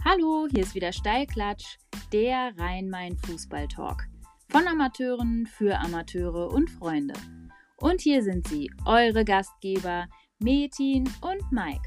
Hallo, hier ist wieder Steilklatsch, der Rhein-Main-Fußball-Talk. Von Amateuren für Amateure und Freunde. Und hier sind sie, eure Gastgeber Metin und Mike.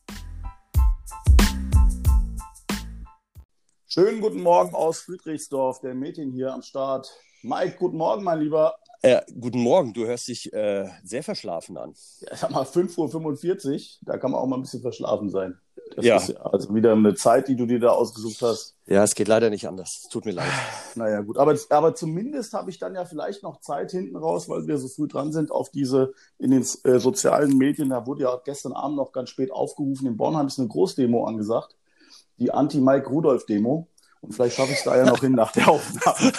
Schönen guten Morgen aus Friedrichsdorf, der Metin hier am Start. Mike, guten Morgen, mein Lieber. Guten Morgen, du hörst dich sehr verschlafen an. Ja, sag mal, 5:45 Uhr, da kann man auch mal ein bisschen verschlafen sein. Das Ja. ist ja also wieder eine Zeit, die du dir da ausgesucht hast. Ja, es geht leider nicht anders. Tut mir leid. Naja, gut. Aber zumindest habe ich dann ja vielleicht noch Zeit hinten raus, weil wir so früh dran sind, auf diese in den sozialen Medien. Da wurde ja gestern Abend noch ganz spät aufgerufen. In Bornheim ist eine Großdemo angesagt. Die Anti-Mike-Rudolph-Demo. Und vielleicht schaffe ich es da ja noch hin nach der Aufnahme.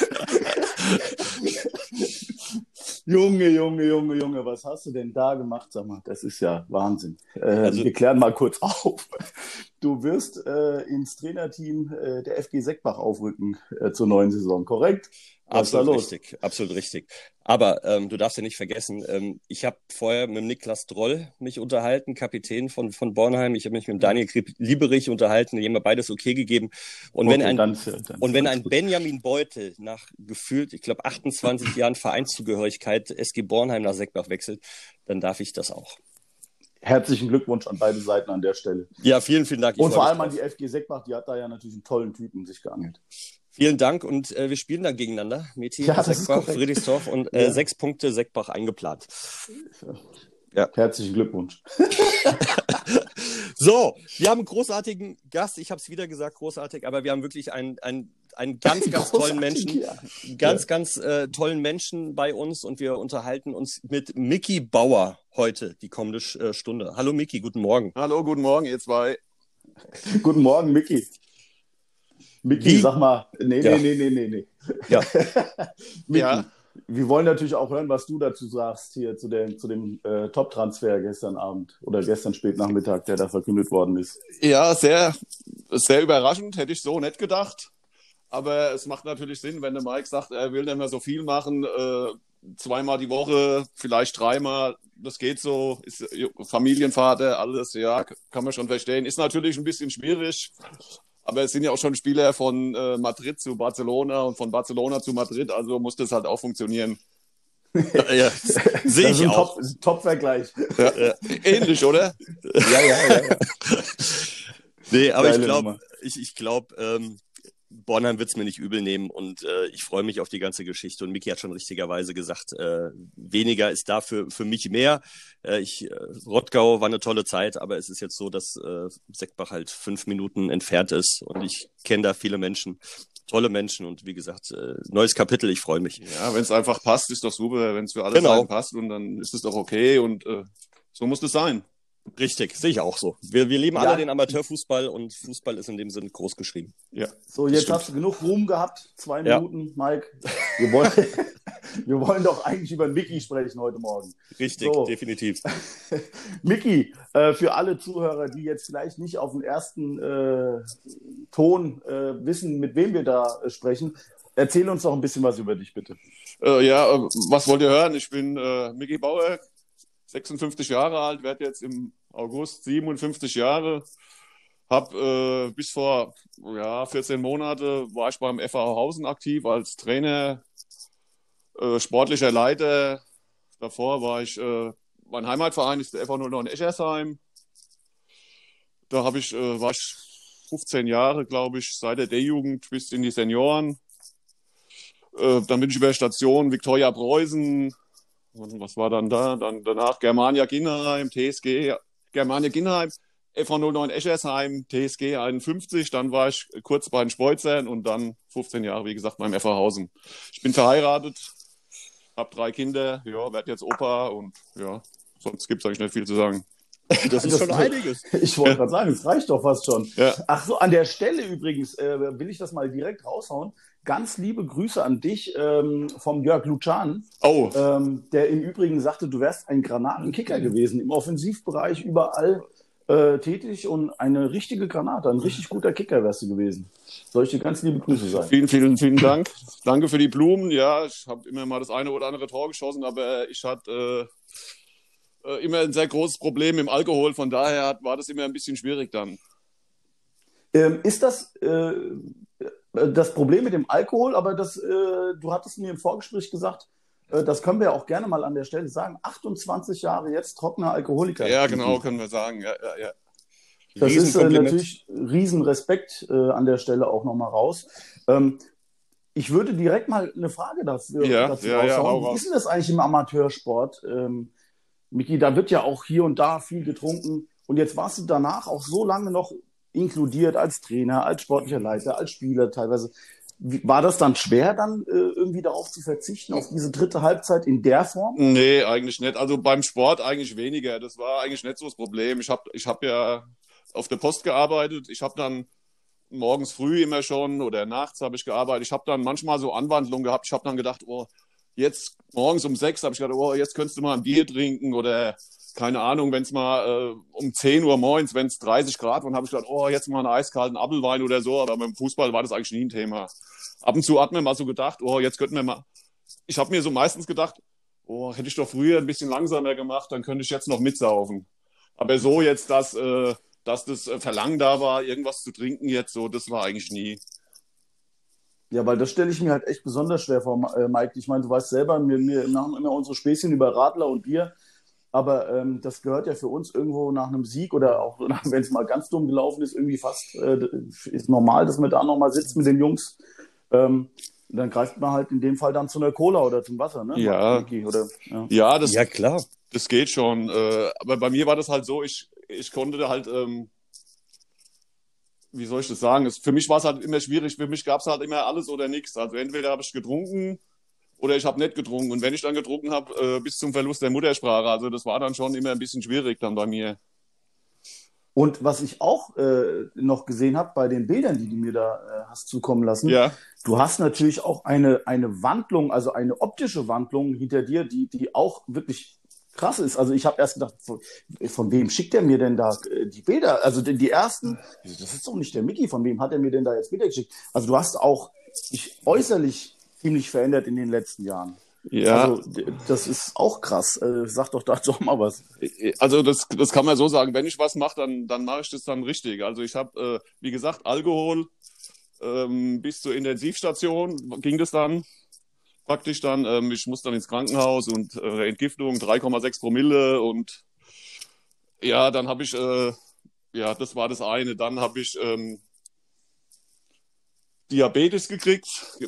Junge, was hast du denn da gemacht? Sag mal, das ist ja Wahnsinn. Wir klären mal kurz auf. Du wirst ins Trainerteam der FG Seckbach aufrücken zur neuen Saison, korrekt? Absolut richtig. Aber du darfst ja nicht vergessen, ich habe vorher mit Niklas Droll mich unterhalten, Kapitän von Bornheim. Ich habe mich mit Daniel Lieberich unterhalten, die haben mir beides okay gegeben. Und wenn ein Benjamin Beutel nach gefühlt, ich glaube 28 Jahren Vereinszugehörigkeit SG Bornheim nach Seckbach wechselt, dann darf ich das auch. Herzlichen Glückwunsch an beide Seiten an der Stelle. Ja, vielen Dank. Und vor allem an die FG Seckbach, die hat da ja natürlich einen tollen Typen sich geangelt. Vielen Dank und wir spielen dann gegeneinander. Metin, ja, Seckbach, Friedrichsdorf und 6 Punkte Seckbach eingeplant. Ja. Herzlichen Glückwunsch. So, wir haben einen großartigen Gast. Ich habe es wieder gesagt, großartig, aber wir haben wirklich einen ganz tollen Menschen, ganz tollen Menschen bei uns und wir unterhalten uns mit Micky Bauer heute, die kommende Stunde. Hallo Micky, guten Morgen. Hallo, guten Morgen, ihr zwei. Guten Morgen, Micky. Micky, sag mal, nee. Ja. Micky, ja. Wir wollen natürlich auch hören, was du dazu sagst hier zu dem Top-Transfer gestern Abend oder gestern spät Nachmittag, der da verkündet worden ist. Ja, sehr, sehr überraschend, hätte ich so nicht gedacht. Aber es macht natürlich Sinn, wenn der Mike sagt, er will nicht mehr so viel machen, 2-mal die Woche, vielleicht 3-mal, das geht so, ist Familienvater, alles, ja, kann man schon verstehen. Ist natürlich ein bisschen schwierig. Aber es sind ja auch schon Spieler von Madrid zu Barcelona und von Barcelona zu Madrid, also muss das halt auch funktionieren. Ja, sehe ich auch. Top-Vergleich. Ja, ähnlich, oder? Ja. Nee, aber ich glaube, Bornheim wird es mir nicht übel nehmen und ich freue mich auf die ganze Geschichte. Und Micky hat schon richtigerweise gesagt, weniger ist da für mich mehr. Rottgau war eine tolle Zeit, aber es ist jetzt so, dass Seckbach halt 5 Minuten entfernt ist und ich kenne da viele Menschen, tolle Menschen und wie gesagt, neues Kapitel, ich freue mich. Ja, wenn es einfach passt, ist doch super, wenn es für alle Seiten passt und dann ist es doch okay und so muss es sein. Richtig, sehe ich auch so. Wir lieben alle den Amateurfußball und Fußball ist in dem Sinn groß geschrieben. Ja. So, jetzt hast du genug Ruhm gehabt. 2 Minuten, Mike. Wir wollen doch eigentlich über Micky sprechen heute Morgen. Richtig, definitiv. Micky, für alle Zuhörer, die jetzt vielleicht nicht auf den ersten Ton wissen, mit wem wir da sprechen, erzähl uns doch ein bisschen was über dich, bitte. Was wollt ihr hören? Ich bin Micky Bauer. 56 Jahre alt, werde jetzt im August 57 Jahre. Habe bis vor 14 Monate war ich beim FH Hausen aktiv als Trainer, sportlicher Leiter. Davor war ich, mein Heimatverein ist der FH 09 Eschersheim. Da war ich 15 Jahre, glaube ich, seit der D-Jugend bis in die Senioren. Dann bin ich über Station Viktoria Preußen. Und was war dann da? Dann danach Germania Ginheim, TSG Germania Ginheim, FH 09 Eschersheim, TSG 51. Dann war ich kurz bei den Speuzern und dann 15 Jahre, wie gesagt, beim FH Hausen. Ich bin verheiratet, habe 3 Kinder, werde jetzt Opa und sonst gibt es eigentlich nicht viel zu sagen. Das ist schon einiges. Ich wollte gerade sagen, es reicht doch fast schon. Ja. Ach so, an der Stelle übrigens will ich das mal direkt raushauen. Ganz liebe Grüße an dich vom Jörg Lucan, der im Übrigen sagte, du wärst ein Granatenkicker gewesen, im Offensivbereich überall tätig und eine richtige Granate, ein richtig guter Kicker wärst du gewesen. Soll ich dir ganz liebe Grüße sagen? Vielen Dank. Danke für die Blumen. Ja, ich habe immer mal das eine oder andere Tor geschossen, aber ich hatte immer ein sehr großes Problem im Alkohol, von daher war das immer ein bisschen schwierig dann. Ist das Problem mit dem Alkohol, aber du hattest mir im Vorgespräch gesagt, das können wir ja auch gerne mal an der Stelle sagen, 28 Jahre jetzt trockener Alkoholiker. Ja, genau, können wir sagen. Ja. Das ist natürlich Riesenrespekt an der Stelle auch nochmal raus. Ich würde direkt mal eine Frage dazu raushauen. Wie ist denn das eigentlich im Amateursport? Miki, da wird ja auch hier und da viel getrunken. Und jetzt warst du danach auch so lange noch inkludiert als Trainer, als sportlicher Leiter, als Spieler teilweise. War das dann schwer, dann irgendwie darauf zu verzichten, auf diese dritte Halbzeit in der Form? Nee, eigentlich nicht. Also beim Sport eigentlich weniger. Das war eigentlich nicht so das Problem. Ich hab ja auf der Post gearbeitet. Ich habe dann morgens früh immer schon oder nachts habe ich gearbeitet. Ich habe dann manchmal so Anwandlungen gehabt. Ich habe dann gedacht, jetzt morgens um 6 habe ich gedacht, jetzt könntest du mal ein Bier trinken oder keine Ahnung, wenn es mal um 10 Uhr morgens, wenn es 30 Grad war, dann habe ich gedacht, jetzt mal einen eiskalten Apfelwein oder so. Aber beim Fußball war das eigentlich nie ein Thema. Ab und zu hat man mal so gedacht, jetzt könnten wir mal. Ich habe mir so meistens gedacht, hätte ich doch früher ein bisschen langsamer gemacht, dann könnte ich jetzt noch mitsaufen. Aber so jetzt, dass das Verlangen da war, irgendwas zu trinken jetzt, so, das war eigentlich nie. Ja, weil das stelle ich mir halt echt besonders schwer vor, Mike. Ich meine, du weißt selber, wir machen immer unsere Späßchen über Radler und Bier. Aber das gehört ja für uns irgendwo nach einem Sieg oder auch, wenn es mal ganz dumm gelaufen ist, irgendwie fast ist normal, dass man da nochmal sitzt mit den Jungs. Dann greift man halt in dem Fall dann zu einer Cola oder zum Wasser, ne? Ja, Micky, oder, ja, klar. Das geht schon. Aber bei mir war das halt so, ich konnte halt, wie soll ich das sagen? Für mich war es halt immer schwierig. Für mich gab es halt immer alles oder nichts. Also entweder habe ich getrunken oder ich habe nicht getrunken. Und wenn ich dann getrunken habe, bis zum Verlust der Muttersprache. Also das war dann schon immer ein bisschen schwierig dann bei mir. Und was ich auch noch gesehen habe bei den Bildern, die du mir da hast zukommen lassen, du hast natürlich auch eine Wandlung, also eine optische Wandlung hinter dir, die auch wirklich krass ist. Also ich habe erst gedacht, von wem schickt er mir denn da die Bilder? Also die ersten, das ist doch nicht der Micky, von wem hat er mir denn da jetzt Bilder geschickt? Also du hast auch dich äußerlich ziemlich verändert in den letzten Jahren. Ja. Also das ist auch krass. Sag doch dazu auch mal was. Also das kann man so sagen. Wenn ich was mache, dann mache ich das dann richtig. Also ich habe, wie gesagt, Alkohol bis zur Intensivstation ging das dann praktisch dann. Ich muss dann ins Krankenhaus und Entgiftung 3,6 Promille und ja, dann habe ich, das war das eine. Dann habe ich Diabetes gekriegt.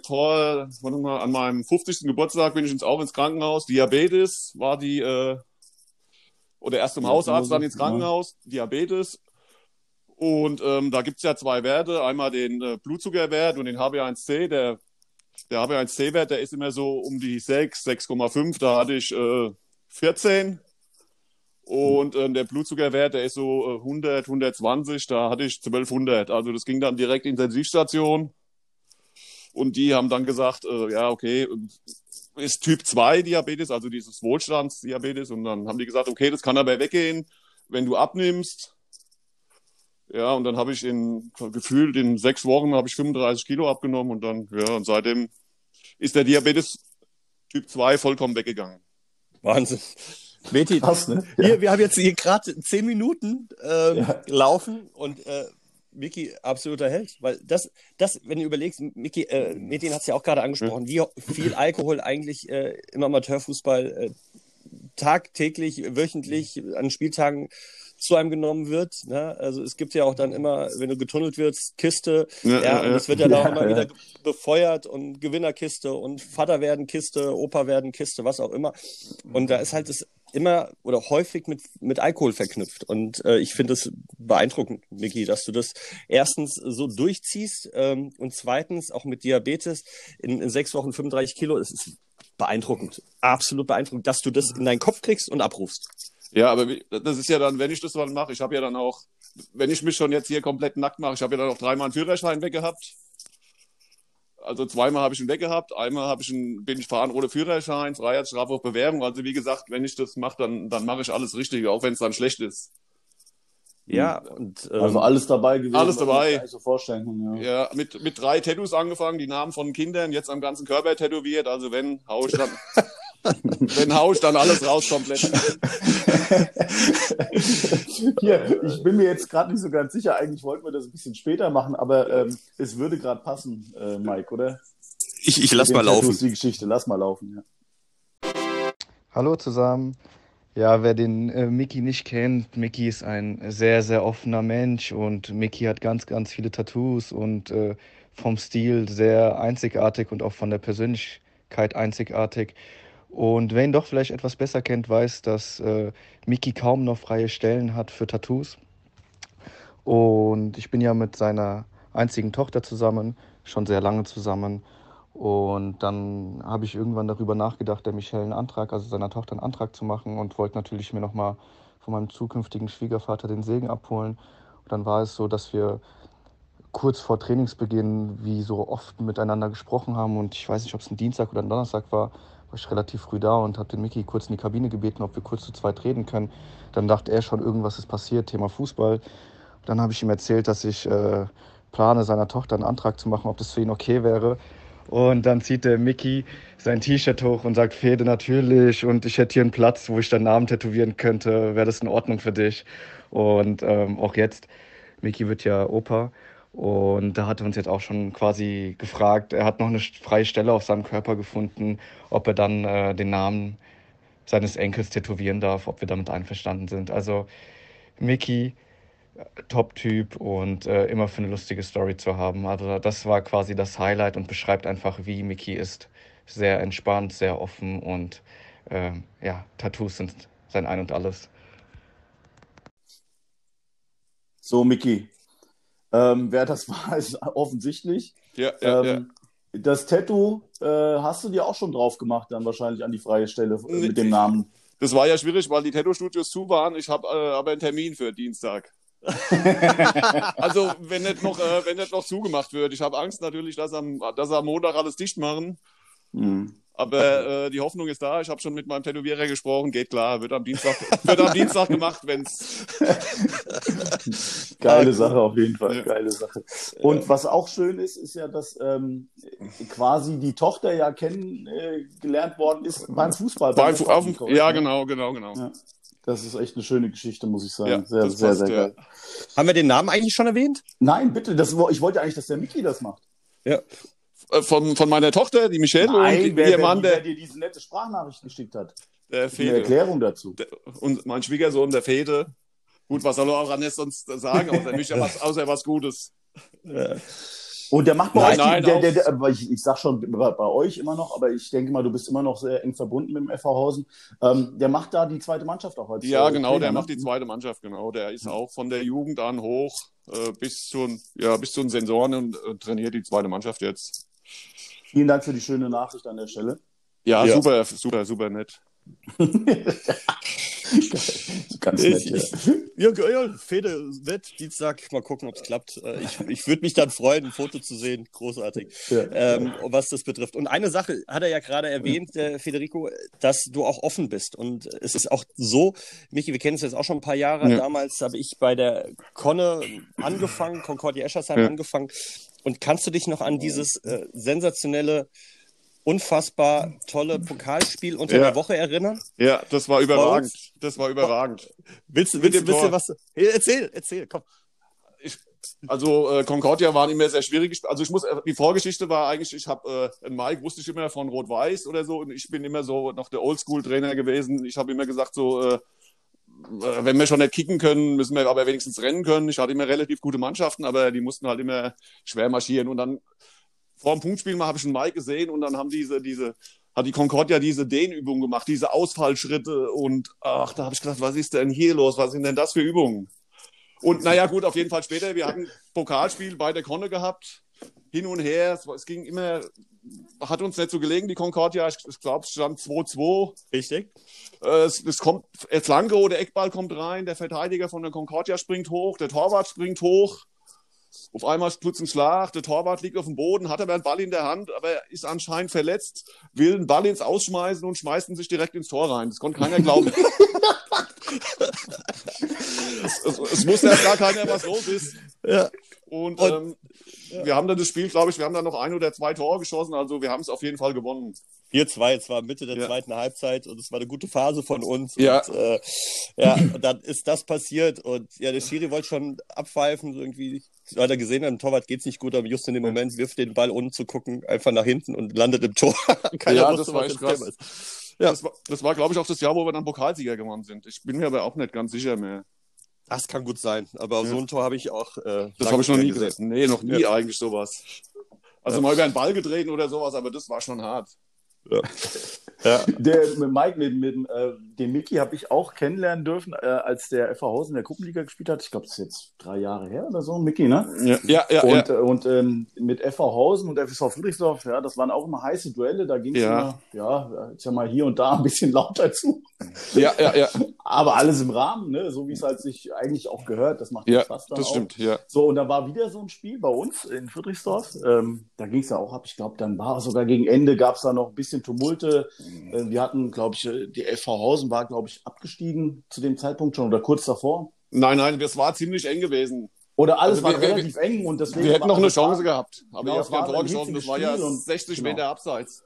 An meinem 50. Geburtstag bin ich auch ins Krankenhaus. Diabetes war oder erst zum Hausarzt, dann ins Krankenhaus. Diabetes. Und da gibt es ja 2 Werte. Einmal den Blutzuckerwert und den HbA1c. Der HbA1c-Wert, der ist immer so um die 6,5. Da hatte ich 14. Und der Blutzuckerwert, der ist so 100, 120. Da hatte ich 1200. Also das ging dann direkt in die Intensivstation. Und die haben dann gesagt, okay, ist Typ 2 Diabetes, also dieses Wohlstandsdiabetes. Und dann haben die gesagt, okay, das kann aber weggehen, wenn du abnimmst. Ja, und dann habe ich gefühlt in 6 Wochen habe ich 35 Kilo abgenommen und dann, und seitdem ist der Diabetes Typ 2 vollkommen weggegangen. Wahnsinn. Meti, krass, ne? Wir haben jetzt hier gerade 10 Minuten laufen und Micky, absoluter Held, weil das, wenn du überlegst, Micky, Metin hat es ja auch gerade angesprochen, wie viel Alkohol eigentlich im Amateurfußball tagtäglich, wöchentlich an Spieltagen zu einem genommen wird. Ne? Also es gibt ja auch dann immer, wenn du getunnelt wirst, Kiste, und es wird ja da auch immer wieder befeuert und Gewinnerkiste und Vater werden Kiste, Opa werden Kiste, was auch immer. Und da ist halt das immer oder häufig mit Alkohol verknüpft. Und ich finde es beeindruckend, Micky, dass du das erstens so durchziehst und zweitens auch mit Diabetes in 6 Wochen 35 Kilo. Es ist beeindruckend, absolut beeindruckend, dass du das in deinen Kopf kriegst und abrufst. Ja, aber das ist ja dann, wenn ich das dann mache, ich habe ja dann auch, wenn ich mich schon jetzt hier komplett nackt mache, ich habe ja dann auch 3-mal einen Führerschein weggehabt. Also 2-mal habe ich ihn weggehabt, einmal bin ich fahren ohne Führerschein, Freiheitsstrafe auf Bewährung. Also wie gesagt, wenn ich das mache, dann mache ich alles richtig, auch wenn es dann schlecht ist. Ja, und also alles dabei gewesen. Alles dabei. So vorstellen kann, ja, mit 3 Tattoos angefangen, die Namen von Kindern, jetzt am ganzen Körper tätowiert. Also wenn, hau ich dann Wenn hau ich dann alles raus komplett. Hier, ich bin mir jetzt gerade nicht so ganz sicher. Eigentlich wollten wir das ein bisschen später machen, aber es würde gerade passen, Mike, oder? Ich lass mal laufen. Die Geschichte, lass mal laufen, ja. Hallo zusammen. Ja, wer den Mickey nicht kennt, Mickey ist ein sehr, sehr offener Mensch und Mickey hat ganz, ganz viele Tattoos und vom Stil sehr einzigartig und auch von der Persönlichkeit einzigartig. Und wer ihn doch vielleicht etwas besser kennt, weiß, dass Mickey kaum noch freie Stellen hat für Tattoos. Und ich bin ja mit seiner einzigen Tochter zusammen, schon sehr lange zusammen. Und dann habe ich irgendwann darüber nachgedacht, der Michelle einen Antrag, also seiner Tochter einen Antrag zu machen und wollte natürlich mir nochmal von meinem zukünftigen Schwiegervater den Segen abholen. Und dann war es so, dass wir kurz vor Trainingsbeginn wie so oft miteinander gesprochen haben und ich weiß nicht, ob es ein Dienstag oder ein Donnerstag war ich relativ früh da und habe den Mickey kurz in die Kabine gebeten, ob wir kurz zu zweit reden können. Dann dachte er schon, irgendwas ist passiert, Thema Fußball. Dann habe ich ihm erzählt, dass ich plane, seiner Tochter einen Antrag zu machen, ob das für ihn okay wäre. Und dann zieht der Mickey sein T-Shirt hoch und sagt, Fede, natürlich. Und ich hätte hier einen Platz, wo ich deinen Namen tätowieren könnte. Wäre das in Ordnung für dich? Und auch jetzt, Mickey wird ja Opa. Und da hat er uns jetzt auch schon quasi gefragt, er hat noch eine freie Stelle auf seinem Körper gefunden, ob er dann den Namen seines Enkels tätowieren darf, ob wir damit einverstanden sind. Also Mickey, Top-Typ und immer für eine lustige Story zu haben. Also das war quasi das Highlight und beschreibt einfach, wie Mickey ist. Sehr entspannt, sehr offen und Tattoos sind sein Ein und Alles. So, Mickey. Wer das war, ist offensichtlich. Ja. Das Tattoo hast du dir auch schon drauf gemacht, dann wahrscheinlich an die freie Stelle mit dem Namen. Das war ja schwierig, weil die Tattoo-Studios zu waren. Ich habe aber einen Termin für Dienstag. Also, wenn nicht noch zugemacht wird. Ich habe Angst natürlich, dass am Montag alles dicht machen. Mhm. Aber die Hoffnung ist da. Ich habe schon mit meinem Tätowierer gesprochen. Geht klar. Wird am Dienstag gemacht, wenn's. Geile Sache auf jeden Fall. Ja. Geile Sache. Und was auch schön ist ja, dass quasi die Tochter ja kennengelernt worden ist beim Fußball. Genau. Ja. Das ist echt eine schöne Geschichte, muss ich sagen. Ja, sehr, sehr, sehr geil. Haben wir den Namen eigentlich schon erwähnt? Nein, bitte. Ich wollte eigentlich, dass der Mickey das macht. Ja. Von meiner Tochter, die Michelle, Nein, und ihr Mann, der dir diese nette Sprachnachricht geschickt hat. Der Fede. Eine Erklärung dazu. Und mein Schwiegersohn, der Fede. Gut, was soll er auch anders sonst sagen, außer was Gutes. Ja. Und der macht bei euch, ich sag schon bei euch immer noch, aber ich denke mal, du bist immer noch sehr eng verbunden mit dem FV Hausen. Der macht da die zweite Mannschaft auch heute. Ja, genau, der macht die zweite Mannschaft, genau. Der ist auch von der Jugend an hoch bis zu den Sensoren und trainiert die zweite Mannschaft jetzt. Vielen Dank für die schöne Nachricht an der Stelle. Ja. Super nett. Ganz nett, ja, Fede, nett, Dienstag, mal gucken, ob es klappt. Ich würde mich dann freuen, ein Foto zu sehen, großartig, was das betrifft. Und eine Sache hat er ja gerade erwähnt, Federico, dass du auch offen bist. Und es ist auch so, Michi, wir kennen es jetzt auch schon ein paar Jahre, damals habe ich bei der Conne angefangen, Concordia Eschersheim angefangen. Und kannst du dich noch an dieses sensationelle, unfassbar tolle Pokalspiel unter der Woche erinnern? Ja, das war überragend. Willst du was? Erzähl, komm. Concordia waren immer sehr schwierig. Also die Vorgeschichte war eigentlich, ich habe einen Mike, wusste ich immer von Rot-Weiß oder so, und ich bin immer so noch der Oldschool-Trainer gewesen. Ich habe immer gesagt so, wenn wir schon nicht kicken können, müssen wir aber wenigstens rennen können. Ich hatte immer relativ gute Mannschaften, aber die mussten halt immer schwer marschieren. Und dann vor dem Punktspiel mal habe ich einen Mike gesehen und dann haben hat die Concordia diese Dehnübungen gemacht, diese Ausfallschritte, und da habe ich gedacht, was ist denn hier los? Was sind denn das für Übungen? Und naja, gut, auf jeden Fall später, wir hatten Pokalspiel bei der Conne gehabt, hin und her, es ging immer, hat uns nicht so gelegen, die Concordia, ich glaube, es stand 2-2. Richtig. Es kommt, Flanke oder Eckball kommt rein, der Verteidiger von der Concordia springt hoch, der Torwart springt hoch. Auf einmal tut's einen Schlag, der Torwart liegt auf dem Boden, hat aber einen Ball in der Hand, aber ist anscheinend verletzt, will einen Ball ins Ausschmeißen und schmeißt ihn sich direkt ins Tor rein. Das konnte keiner glauben. Es wusste ja gar keiner, was los ist. Ja. Und wir haben dann das Spiel, glaube ich, wir haben dann noch 1 oder 2 Tore geschossen, also wir haben es auf jeden Fall gewonnen. 4-2, es war Mitte der zweiten Halbzeit und es war eine gute Phase von uns. Ja. Und, und dann ist das passiert und ja, der Schiri wollte schon abpfeifen, so irgendwie, weil er gesehen hat, dem Torwart geht's nicht gut, aber just in dem Moment wirft den Ball, ohne zu gucken, einfach nach hinten und landet im Tor. Keiner wusste, das war echt krass. Ja. Das war, glaube ich, auch das Jahr, wo wir dann Pokalsieger geworden sind. Ich bin mir aber auch nicht ganz sicher mehr. Das kann gut sein, aber so ein Tor habe ich auch das habe ich noch nie gesehen. Nee, noch nie eigentlich sowas. Also mal über einen Ball gedreht oder sowas, aber das war schon hart. Ja. Mit Mike, den Micky habe ich auch kennenlernen dürfen, als der FV Hausen in der Gruppenliga gespielt hat. Ich glaube, das ist jetzt 3 Jahre her oder so, Micky, ne? Ja. Und mit FV Hausen und FSV Friedrichsdorf, das waren auch immer heiße Duelle. Da ging es immer, ich sag mal, hier und da ein bisschen lauter zu. Ja. Aber alles im Rahmen, ne? So wie es halt sich eigentlich auch gehört. Das macht Spaß dann das auch. Stimmt, ja. So, und da war wieder so ein Spiel bei uns in Friedrichsdorf. Da ging es ja auch ab. Ich glaube, dann war sogar gegen Ende, gab es da noch ein bisschen Tumulte. Wir hatten, glaube ich, die FV Hausen war, glaube ich, abgestiegen zu dem Zeitpunkt schon oder kurz davor. Nein, das war ziemlich eng gewesen. Oder alles war relativ eng und deswegen. Wir hätten noch eine Chance gehabt. Aber genau, ihr habt Tor geschossen, das war ja 60 Meter abseits.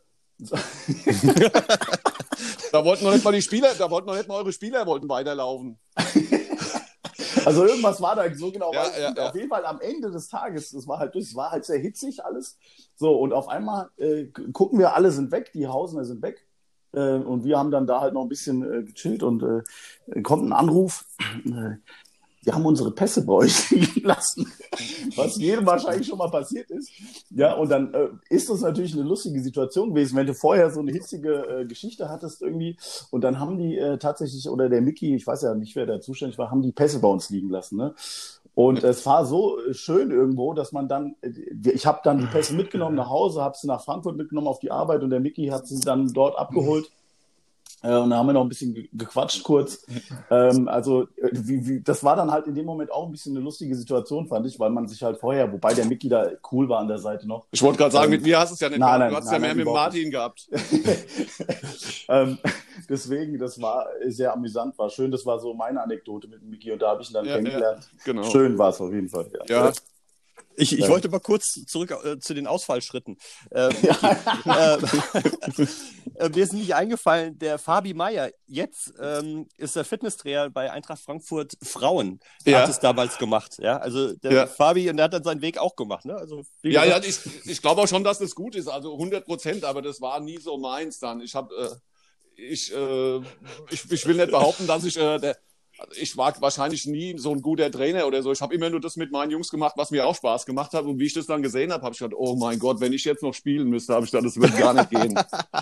Da wollten noch nicht mal eure Spieler weiterlaufen. Also irgendwas war da so genau. Auf jeden Fall am Ende des Tages, es war halt sehr hitzig alles. So, und auf einmal gucken wir, alle sind weg, die Hausener sind weg. Und wir haben dann da halt noch ein bisschen gechillt und kommt ein Anruf. Wir haben unsere Pässe bei euch liegen lassen, was jedem wahrscheinlich schon mal passiert ist. Ja, und dann ist das natürlich eine lustige Situation gewesen, wenn du vorher so eine hitzige Geschichte hattest irgendwie. Und dann haben die tatsächlich, oder der Micky, ich weiß ja nicht, wer da zuständig war, haben die Pässe bei uns liegen lassen. Ne? Und es war so schön irgendwo, dass man dann, ich habe dann die Pässe mitgenommen nach Hause, habe sie nach Frankfurt mitgenommen auf die Arbeit und der Micky hat sie dann dort abgeholt. Und da haben wir noch ein bisschen gequatscht kurz. Also das war dann halt in dem Moment auch ein bisschen eine lustige Situation, fand ich, weil man sich halt vorher, wobei der Micky da cool war an der Seite noch. Ich wollte gerade sagen, mit mir hast du es ja nicht gehabt. Du hast ja mehr mit Martin gehabt. Deswegen, das war sehr amüsant, war schön. Das war so meine Anekdote mit dem Micky und da habe ich ihn dann kennengelernt. Genau. Schön war es auf jeden Fall. Ja. Ich wollte mal kurz zurück zu den Ausfallschritten. Mir ist nicht eingefallen, der Fabi Meier, jetzt ist der Fitnesstrainer bei Eintracht Frankfurt Frauen, hat es damals gemacht. Ja? Also der Fabi, und der hat dann seinen Weg auch gemacht. Ne? Also, ich glaube auch schon, dass das gut ist, also 100%, aber das war nie so meins dann. Ich will nicht behaupten, dass ich war wahrscheinlich nie so ein guter Trainer oder so. Ich habe immer nur das mit meinen Jungs gemacht, was mir auch Spaß gemacht hat. Und wie ich das dann gesehen habe, habe ich gedacht, oh mein Gott, wenn ich jetzt noch spielen müsste, habe ich gedacht, das wird gar nicht gehen.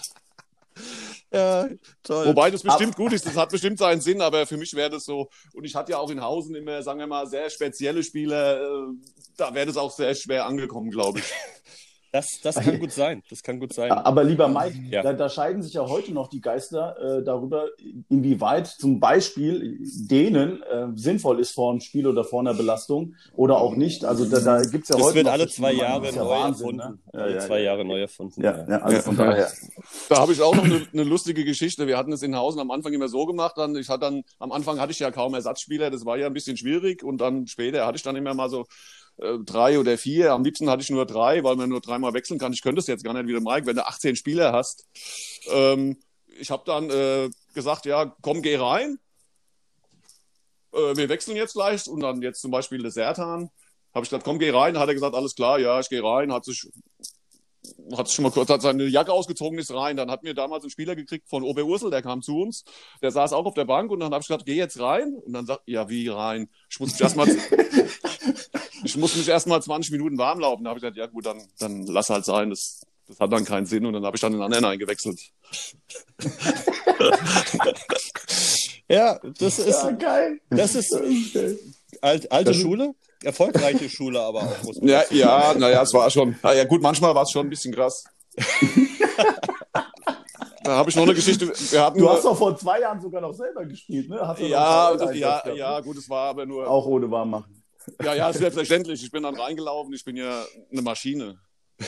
Ja, toll. Wobei das bestimmt gut ist, das hat bestimmt seinen Sinn, aber für mich wäre das so. Und ich hatte ja auch in Hausen immer, sagen wir mal, sehr spezielle Spieler. Da wäre das auch sehr schwer angekommen, glaube ich. Das kann gut sein. Das kann gut sein. Aber lieber Mike, da scheiden sich ja heute noch die Geister darüber, inwieweit zum Beispiel denen sinnvoll ist vor einem Spiel oder vor einer Belastung oder auch nicht. Also da gibt es ja das heute wird noch alle 2 Jahre neu Wahnsinn, erfunden. Ne? Alle 2 Jahre neu erfunden. Also von daher. Da habe ich auch noch eine lustige Geschichte. Wir hatten es in Hausen am Anfang immer so gemacht. Am Anfang hatte ich ja kaum Ersatzspieler. Das war ja ein bisschen schwierig. Und dann später hatte ich dann immer mal so 3 oder 4. Am liebsten hatte ich nur 3, weil man nur 3-mal wechseln kann. Ich könnte es jetzt gar nicht wieder, Mike, wenn du 18 Spieler hast. Ich habe dann gesagt, ja, komm, geh rein. Wir wechseln jetzt gleich. Und dann jetzt zum Beispiel der Sertan. Habe ich gesagt, komm, geh rein. Hat er gesagt, alles klar, ja, ich gehe rein. Hat schon mal kurz, hat seine Jacke ausgezogen, ist rein. Dann hat mir damals ein Spieler gekriegt von Oberursel, der kam zu uns. Der saß auch auf der Bank und dann habe ich gesagt, geh jetzt rein. Und dann sagt, ja, wie rein? Ich muss mich erstmal 20 Minuten warm laufen. Da habe ich gesagt, ja gut, dann lass halt sein. Das hat dann keinen Sinn. Und dann habe ich dann den anderen eingewechselt. Ja, das ist geil. Das ist alte Schule. Erfolgreiche Schule aber auch, muss man sagen. Naja, es war schon. Ja gut, manchmal war es schon ein bisschen krass. Da habe ich noch eine Geschichte. Du hast doch vor 2 Jahren sogar noch selber gespielt, ne? Gut, es war aber nur. Auch ohne Warmmachen. Ja, ist selbstverständlich. Ich bin dann reingelaufen, ich bin ja eine Maschine.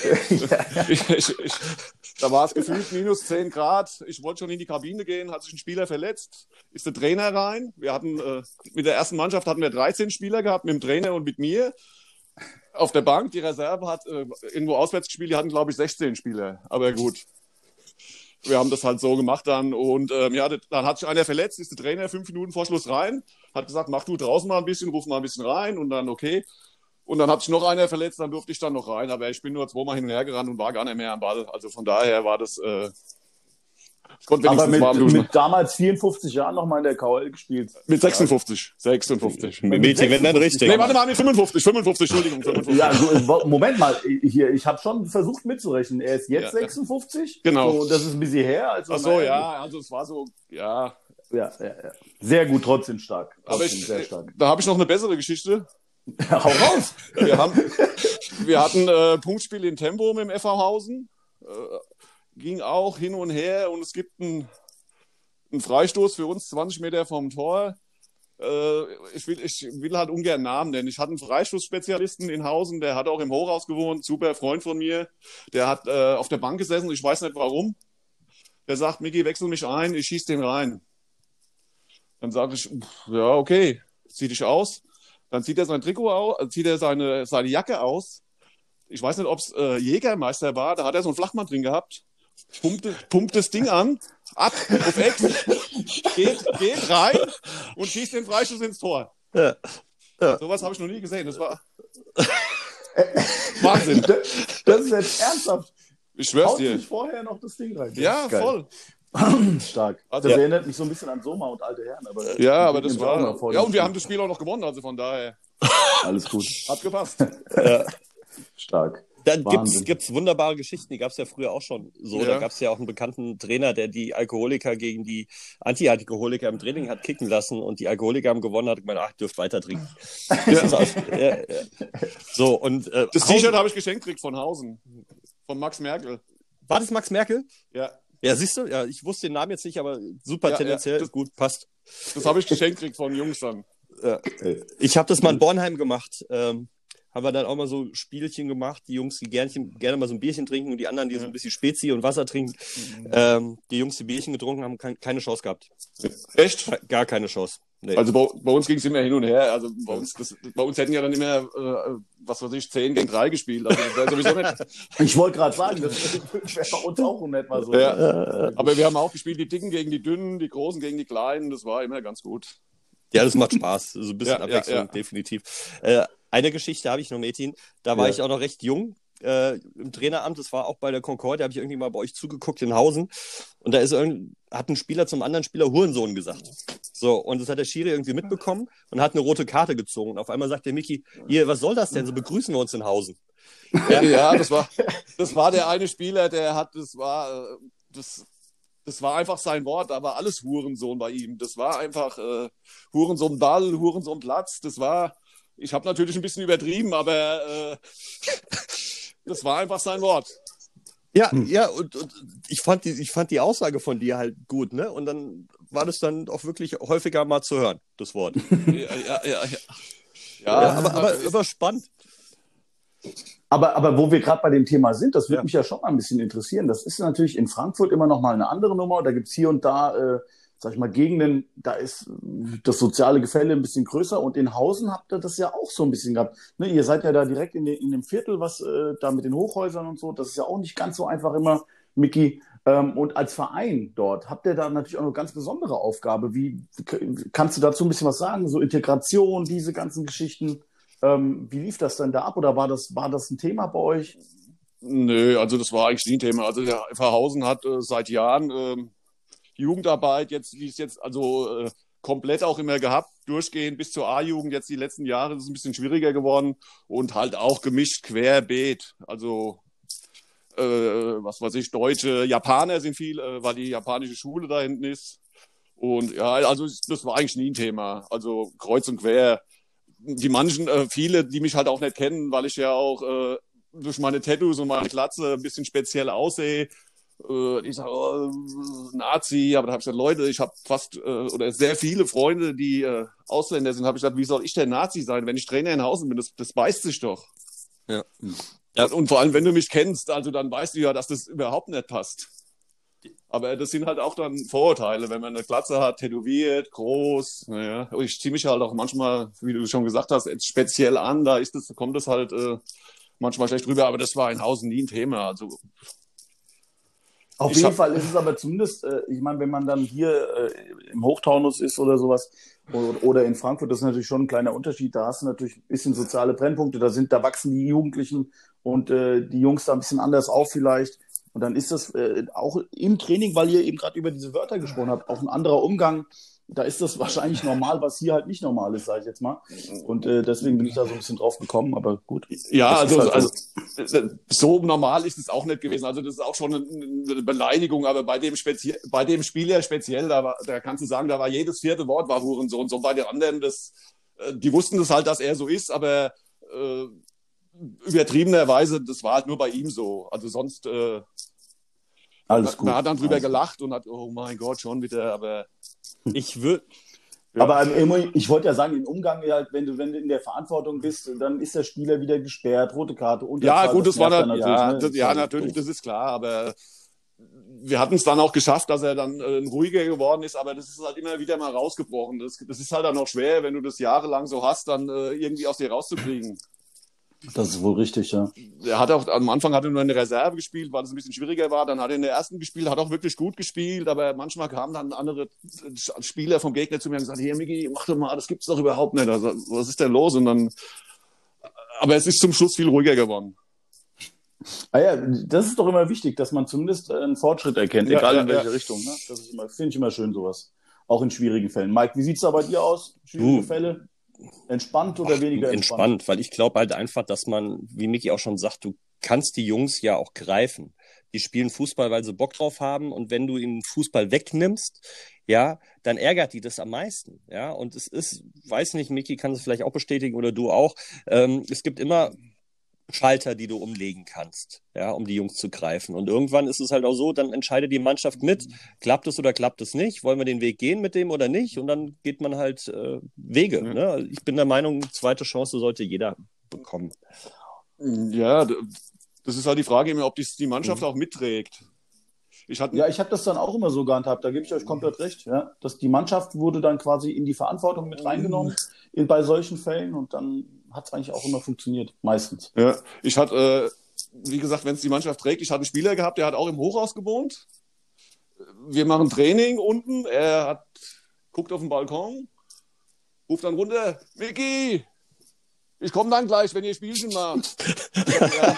Da war es gefühlt minus 10 Grad. Ich wollte schon in die Kabine gehen, hat sich ein Spieler verletzt. Ist der Trainer rein. Wir hatten mit der ersten Mannschaft hatten wir 13 Spieler gehabt, mit dem Trainer und mit mir. auf der Bank. Die Reserve hat irgendwo auswärts gespielt. Die hatten, glaube ich, 16 Spieler. Aber gut. Wir haben das halt so gemacht dann. Und dann hat sich einer verletzt, ist der Trainer 5 Minuten vor Schluss rein, hat gesagt, mach du draußen mal ein bisschen, ruf mal ein bisschen rein. Und dann okay. Und dann hat sich noch einer verletzt, dann durfte ich dann noch rein. Aber ich bin nur 2-mal hin und her gerannt und war gar nicht mehr am Ball. Also von daher war das... aber mit damals 54 Jahren noch mal in der KHL gespielt. Mit 56. 56. Mädchen, wenn dann richtig. Nee, warte mal, mit 55, Entschuldigung. 55. Ja, also, Moment mal, hier, ich habe schon versucht mitzurechnen. Er ist jetzt 56? Genau. So, das ist ein bisschen her. Also, ach so, ja, also es war so, ja. Ja. Sehr gut, trotzdem stark. Aber sehr stark. Da habe ich noch eine bessere Geschichte. Hau raus! Wir hatten Punktspiel in Tempo im FV Hausen. Ging auch hin und her und es gibt einen Freistoß für uns 20 Meter vom Tor. Ich will halt ungern Namen nennen. Ich hatte einen Freistoßspezialisten in Hausen, der hat auch im Hochhaus gewohnt, super Freund von mir. Der hat auf der Bank gesessen, ich weiß nicht warum. Der sagt, Miki, wechsel mich ein, ich schieß den rein. Dann sage ich, ja, okay, zieh dich aus. Dann zieht er sein Trikot aus, zieht er seine Jacke aus. Ich weiß nicht, ob es Jägermeister war, da hat er so einen Flachmann drin gehabt. Pumpt das Ding an, ab, auf Ex, geht rein und schießt den Freistoß ins Tor. Ja. Sowas habe ich noch nie gesehen. Das war Wahnsinn. Das ist jetzt ernsthaft. Ich schwör's Haut dir. sich vorher noch das Ding rein. Ja, voll. Stark. Also, das erinnert mich so ein bisschen an Sommer und alte Herren. Aber das war... Ja, und wir haben das Spiel auch noch gewonnen, also von daher... Alles gut. Hat gepasst. Ja. Stark. Dann gibt's wunderbare Geschichten, die gab es ja früher auch schon so. Ja. Da gab es ja auch einen bekannten Trainer, der die Alkoholiker gegen die Anti-Alkoholiker im Training hat kicken lassen und die Alkoholiker haben gewonnen, hat gemeint, dürft weiter trinken. Ja. So, und, das T-Shirt habe ich geschenkt gekriegt von Hausen, von Max Merkel. War das Max Merkel? Ja. Ja, siehst du? Ja, ich wusste den Namen jetzt nicht, aber super tendenziell, gut, passt. Das habe ich geschenkt gekriegt von Jungs dann. Ja. Ich habe das mal in Bornheim gemacht. Haben wir dann auch mal so Spielchen gemacht, die Jungs, die gerne mal so ein Bierchen trinken und die anderen, die so ein bisschen Spezi und Wasser trinken. Die Jungs, die Bierchen getrunken haben, keine Chance gehabt. Echt? Gar keine Chance. Nee. Also bei uns ging es immer hin und her. Also bei uns hätten ja dann immer, 10 gegen 3 gespielt. Also das wäre sowieso nicht. Ich wollte gerade sagen, das wäre bei uns auch in etwa so. Ja. Aber wir haben auch gespielt, die Dicken gegen die Dünnen, die Großen gegen die Kleinen. Das war immer ganz gut. Ja, das macht Spaß. So ein bisschen Abwechslung, definitiv. Eine Geschichte habe ich noch, Metin. Da war ich auch noch recht jung im Traineramt. Das war auch bei der Concorde. Da habe ich irgendwie mal bei euch zugeguckt in Hausen. Und da hat ein Spieler zum anderen Spieler Hurensohn gesagt. So, und das hat der Schiri irgendwie mitbekommen und hat eine rote Karte gezogen. Und auf einmal sagt der Miki, hier, was soll das denn? So begrüßen wir uns in Hausen. Ja, das war der eine Spieler, das war einfach sein Wort, da war alles Hurensohn bei ihm. Das war einfach Hurensohn Ball, Hurensohn Platz. Ich habe natürlich ein bisschen übertrieben, aber das war einfach sein Wort. Ja, und ich fand die Aussage von dir halt gut, ne? Und dann war das dann auch wirklich häufiger mal zu hören, das Wort. Aber spannend. Aber wo wir gerade bei dem Thema sind, das würde mich ja schon mal ein bisschen interessieren. Das ist natürlich in Frankfurt immer noch mal eine andere Nummer. Da gibt es hier und da, sag ich mal, Gegenden, da ist das soziale Gefälle ein bisschen größer. Und in Hausen habt ihr das ja auch so ein bisschen gehabt. Ne, ihr seid ja da direkt in dem Viertel, was da mit den Hochhäusern und so. Das ist ja auch nicht ganz so einfach immer, Miki. Und als Verein dort habt ihr da natürlich auch eine ganz besondere Aufgabe. Wie kannst du dazu ein bisschen was sagen? So Integration, diese ganzen Geschichten. Wie lief das denn da ab? Oder war das ein Thema bei euch? Nö, also das war eigentlich nie ein Thema. Also der FH Hausen hat seit Jahren Jugendarbeit, wie es jetzt komplett auch immer gehabt, durchgehend bis zur A-Jugend. Jetzt die letzten Jahre ist es ein bisschen schwieriger geworden und halt auch gemischt querbeet. Also Deutsche, Japaner sind viel, weil die japanische Schule da hinten ist. Und ja, also das war eigentlich nie ein Thema. Also kreuz und quer. Die manchen, viele, die mich halt auch nicht kennen, weil ich ja auch durch meine Tattoos und meine Glatze ein bisschen speziell aussehe. Ich sage, Nazi, aber da habe ich gesagt, Leute, ich habe oder sehr viele Freunde, die Ausländer sind, habe ich gesagt, wie soll ich denn Nazi sein, wenn ich Trainer in Hausen bin? Das beißt sich doch. Ja. Und vor allem, wenn du mich kennst, also dann weißt du ja, dass das überhaupt nicht passt. Aber das sind halt auch dann Vorurteile, wenn man eine Glatze hat, tätowiert, groß. Naja, ich ziehe mich halt auch manchmal, wie du schon gesagt hast, speziell an. Da kommt das halt manchmal schlecht rüber. Aber das war in Hausen nie ein Thema. Also auf jeden Fall ist es aber zumindest, ich meine, wenn man dann hier im Hochtaunus ist oder sowas oder in Frankfurt, das ist natürlich schon ein kleiner Unterschied. Da hast du natürlich ein bisschen soziale Brennpunkte. Da wachsen die Jugendlichen und die Jungs da ein bisschen anders auf vielleicht. Und dann ist das auch im Training, weil ihr eben gerade über diese Wörter gesprochen habt, auch ein anderer Umgang. Da ist das wahrscheinlich normal, was hier halt nicht normal ist, sage ich jetzt mal. Und deswegen bin ich da so ein bisschen drauf gekommen, aber gut. Ja, also so normal ist es auch nicht gewesen. Also das ist auch schon eine Beleidigung, aber bei dem Spieler speziell, da kannst du sagen, da war jedes vierte Wort war Hurensohn. So bei den anderen, die wussten das halt, dass er so ist, aber übertriebenerweise, das war halt nur bei ihm so. Also sonst alles gut. Man hat dann drüber gelacht und hat, oh mein Gott, schon wieder, aber ich würde. Ja. Aber ich wollte ja sagen, im Umgang, halt, wenn du in der Verantwortung bist, dann ist der Spieler wieder gesperrt, rote Karte. Ja, gut, das war dann natürlich. Natürlich, das ist klar, aber wir hatten es dann auch geschafft, dass er dann ruhiger geworden ist, aber das ist halt immer wieder mal rausgebrochen. Das ist halt dann auch schwer, wenn du das jahrelang so hast, dann irgendwie aus dir rauszukriegen. Das ist wohl richtig, ja. Er hat auch am Anfang nur in der Reserve gespielt, weil es ein bisschen schwieriger war. Dann hat er in der ersten gespielt, hat auch wirklich gut gespielt, aber manchmal kamen dann andere Spieler vom Gegner zu mir und gesagt, hier Miki, mach doch mal, das gibt's doch überhaupt nicht. Also, was ist denn los? Und dann, aber es ist zum Schluss viel ruhiger geworden. Ah ja, das ist doch immer wichtig, dass man zumindest einen Fortschritt erkennt, egal in welche Richtung. Ne? Das finde ich immer schön, sowas. Auch in schwierigen Fällen. Mike, wie sieht's da bei dir aus? Schwierige Fälle? Entspannt oder weniger entspannt? Weil ich glaube halt einfach, dass man, wie Miki auch schon sagt, du kannst die Jungs ja auch greifen. Die spielen Fußball, weil sie Bock drauf haben, und wenn du ihnen Fußball wegnimmst, ja, dann ärgert die das am meisten, ja, und es ist, weiß nicht, Miki kann es vielleicht auch bestätigen oder du auch, es gibt immer Schalter, die du umlegen kannst, ja, um die Jungs zu greifen. Und irgendwann ist es halt auch so, dann entscheidet die Mannschaft mit, klappt es oder klappt es nicht, wollen wir den Weg gehen mit dem oder nicht, und dann geht man halt Wege. Ja. Ne? Ich bin der Meinung, zweite Chance sollte jeder bekommen. Ja, das ist halt die Frage, ob die Mannschaft auch mitträgt. Ich habe das dann auch immer so gehandhabt, da gebe ich euch komplett recht. Ja? Dass die Mannschaft wurde dann quasi in die Verantwortung mit reingenommen bei solchen Fällen, und dann hat es eigentlich auch immer funktioniert, meistens. Ja, ich hatte, wie gesagt, wenn es die Mannschaft trägt, ich hatte einen Spieler gehabt, der hat auch im Hochhaus gewohnt. Wir machen Training unten, guckt auf den Balkon, ruft dann runter, Miki, ich komme dann gleich, wenn ihr Spielchen macht. Ja.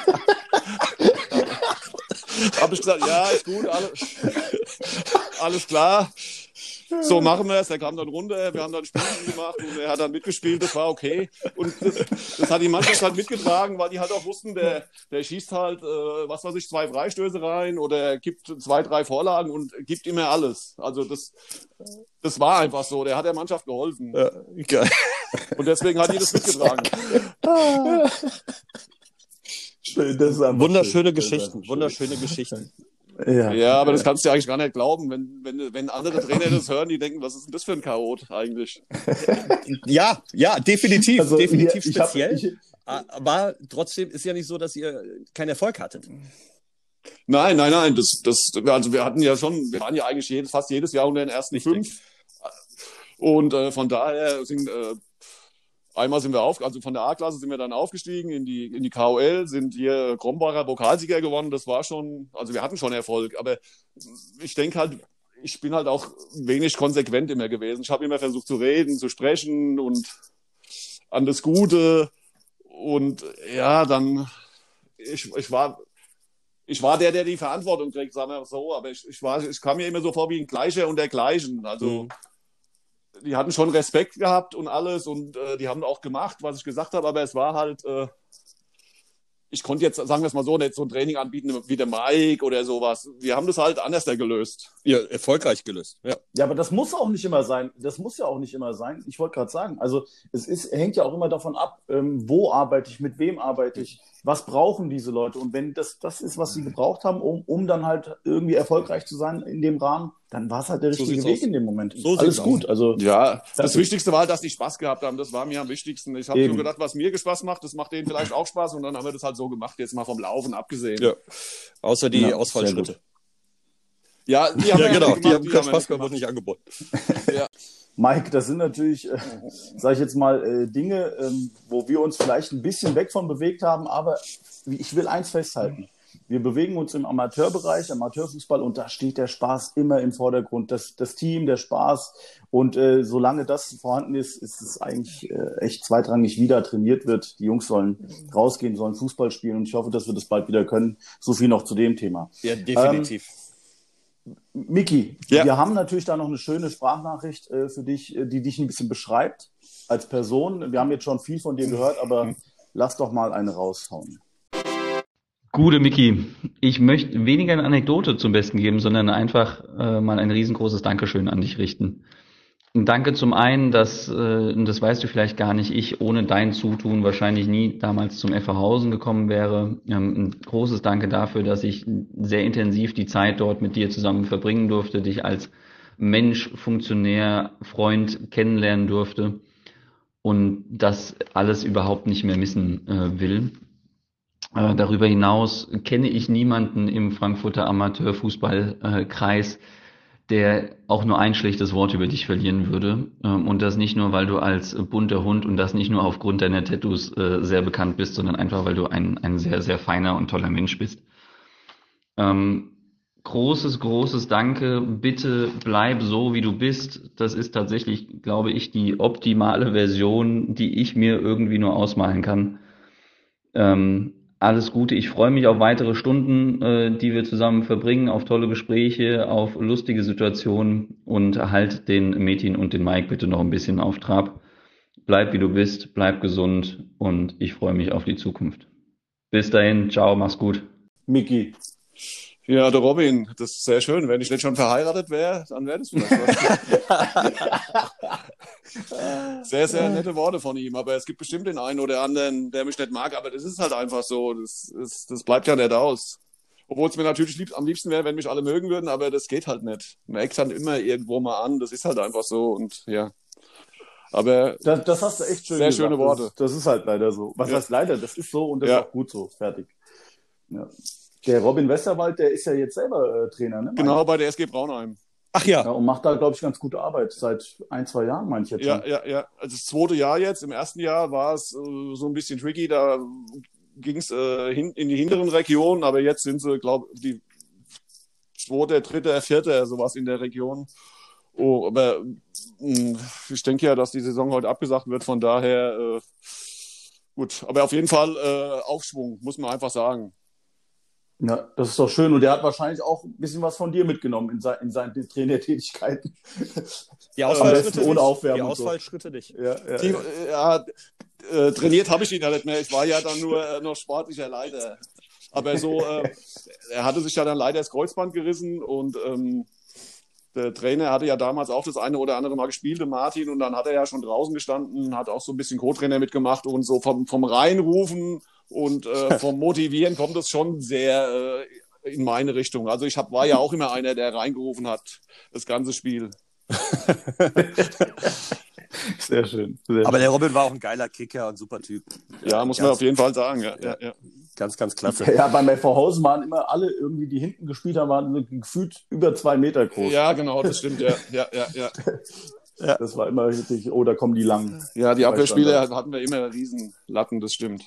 Habe ich gesagt, ja, ist gut, alles klar. So machen wir es. Er kam dann runter, wir haben dann Spielchen gemacht und er hat dann mitgespielt, das war okay. Und das hat die Mannschaft halt mitgetragen, weil die halt auch wussten, der schießt halt, 2 Freistöße rein oder gibt 2, 3 Vorlagen und gibt immer alles. Also das war einfach so. Der hat der Mannschaft geholfen. Ja, geil. Und deswegen hat die das mitgetragen. Wunderschöne Geschichten, wunderschöne Geschichten. Ja, aber das kannst du ja eigentlich gar nicht glauben, wenn andere Trainer das hören, die denken, was ist denn das für ein Chaot eigentlich? Ja, definitiv, also, definitiv speziell. Aber trotzdem ist ja nicht so, dass ihr keinen Erfolg hattet. Nein. Also wir waren ja eigentlich fast jedes Jahr unter den ersten 5. Und von daher einmal sind wir also von der A-Klasse sind wir dann aufgestiegen in die KOL, sind hier Krombacher Pokalsieger gewonnen. Das war schon, also wir hatten schon Erfolg, aber ich denke halt, ich bin halt auch wenig konsequent immer gewesen. Ich habe immer versucht zu reden, zu sprechen und an das Gute. Und ja, dann, ich war der die Verantwortung trägt, sagen wir so, aber ich kam mir immer so vor wie ein Gleicher und dergleichen. Also die hatten schon Respekt gehabt und alles und die haben auch gemacht, was ich gesagt habe, aber es war halt, ich konnte jetzt, sagen wir es mal so, nicht so ein Training anbieten wie der Mike oder sowas. Wir haben das halt anders gelöst. Ja, erfolgreich gelöst. Ja, aber das muss auch nicht immer sein. Das muss ja auch nicht immer sein. Ich wollte gerade sagen, also hängt ja auch immer davon ab, wo arbeite ich, mit wem arbeite ich, was brauchen diese Leute. Und wenn das ist, was sie gebraucht haben, um dann halt irgendwie erfolgreich zu sein in dem Rahmen, dann war es halt der richtige Weg in dem Moment. So alles gut. Also, ja, das Wichtigste war halt, dass die Spaß gehabt haben. Das war mir am wichtigsten. Ich habe so gedacht, was mir Spaß macht, das macht denen vielleicht auch Spaß. Und dann haben wir das halt so gemacht, jetzt mal vom Laufen abgesehen. Ja. Außer die Ausfallschritte. Ja, die haben genau, gemacht, die haben keinen Spaß gemacht, wurde nicht angeboten. Ja. Mike, das sind natürlich, sage ich jetzt mal, Dinge, wo wir uns vielleicht ein bisschen weg von bewegt haben, aber ich will eins festhalten. Wir bewegen uns im Amateurbereich, Amateurfußball, und da steht der Spaß immer im Vordergrund. Das Team, der Spaß, und solange das vorhanden ist, ist es eigentlich echt zweitrangig, wie da trainiert wird. Die Jungs sollen rausgehen, sollen Fußball spielen, und ich hoffe, dass wir das bald wieder können. So viel noch zu dem Thema. Ja, definitiv. Miki, wir haben natürlich da noch eine schöne Sprachnachricht für dich, die dich ein bisschen beschreibt als Person. Wir haben jetzt schon viel von dir gehört, aber lass doch mal eine raushauen. Gute Miki, ich möchte weniger eine Anekdote zum Besten geben, sondern einfach mal ein riesengroßes Dankeschön an dich richten. Ein Danke zum einen, dass, und das weißt du vielleicht gar nicht, ich ohne dein Zutun wahrscheinlich nie damals zum FV Hausen gekommen wäre. Ein großes Danke dafür, dass ich sehr intensiv die Zeit dort mit dir zusammen verbringen durfte, dich als Mensch, Funktionär, Freund kennenlernen durfte und das alles überhaupt nicht mehr missen will. Darüber hinaus kenne ich niemanden im Frankfurter Amateurfußballkreis, der auch nur ein schlechtes Wort über dich verlieren würde. Und das nicht nur, weil du als bunter Hund und das nicht nur aufgrund deiner Tattoos sehr bekannt bist, sondern einfach, weil du ein sehr, sehr feiner und toller Mensch bist. Großes Danke. Bitte bleib so, wie du bist. Das ist tatsächlich, glaube ich, die optimale Version, die ich mir irgendwie nur ausmalen kann. Alles Gute. Ich freue mich auf weitere Stunden, die wir zusammen verbringen, auf tolle Gespräche, auf lustige Situationen, und halt den Metin und den Mike bitte noch ein bisschen auf Trab. Bleib wie du bist, bleib gesund, und ich freue mich auf die Zukunft. Bis dahin, ciao, mach's gut. Miki. Ja, der Robin, das ist sehr schön. Wenn ich nicht schon verheiratet wäre, dann wäre das vielleicht was. Sehr, sehr nette Worte von ihm. Aber es gibt bestimmt den einen oder anderen, der mich nicht mag. Aber das ist halt einfach so. Das bleibt ja nicht aus. Obwohl es mir natürlich am liebsten wäre, wenn mich alle mögen würden. Aber das geht halt nicht. Man eckt dann immer irgendwo mal an. Das ist halt einfach so. Und ja. Aber das hast du echt schön sehr gesagt. Schöne Worte. Das ist halt leider so. Was heißt leider? Das ist so, und das ist auch gut so. Fertig. Ja. Der Robin Westerwald, der ist ja jetzt selber Trainer, ne? Genau, bei der SG Braunheim. Ach ja. Und macht da, glaube ich, ganz gute Arbeit. Seit 1-2 Jahren, meine ich jetzt schon. Ja. Also das zweite Jahr jetzt. Im ersten Jahr war es so ein bisschen tricky. Da ging es in die hinteren Regionen. Aber jetzt sind sie, glaube ich, die zweite, dritte, vierte, sowas in der Region. Oh, aber ich denke ja, dass die Saison heute abgesagt wird. Von daher, gut. Aber auf jeden Fall Aufschwung, muss man einfach sagen. Ja, das ist doch schön. Und der hat wahrscheinlich auch ein bisschen was von dir mitgenommen in seinen Trainertätigkeiten. Die Ausfallschritte ohne Aufwärmen. Die Ausfallschritte nicht. Trainiert habe ich ihn ja nicht mehr. Ich war ja dann nur noch sportlicher Leiter. Aber so, er hatte sich ja dann leider das Kreuzband gerissen, und der Trainer hatte ja damals auch das eine oder andere Mal gespielt, der Martin, und dann hat er ja schon draußen gestanden, hat auch so ein bisschen Co-Trainer mitgemacht, und so vom Reinrufen und vom Motivieren kommt es schon sehr in meine Richtung. Also ich war ja auch immer einer, der reingerufen hat, das ganze Spiel. Sehr schön. Aber der Robin war auch ein geiler Kicker und super Typ. Ja, muss man auf jeden Fall sagen. Ja. Ganz, ganz klasse. Ja, beim FV Hausen waren immer alle irgendwie, die hinten gespielt haben, waren gefühlt über 2 Meter groß. Ja, genau, das stimmt, ja. Ja. Das war immer richtig, da kommen die langen. Ja, die Abwehrspiele hatten wir immer Riesenlatten, das stimmt.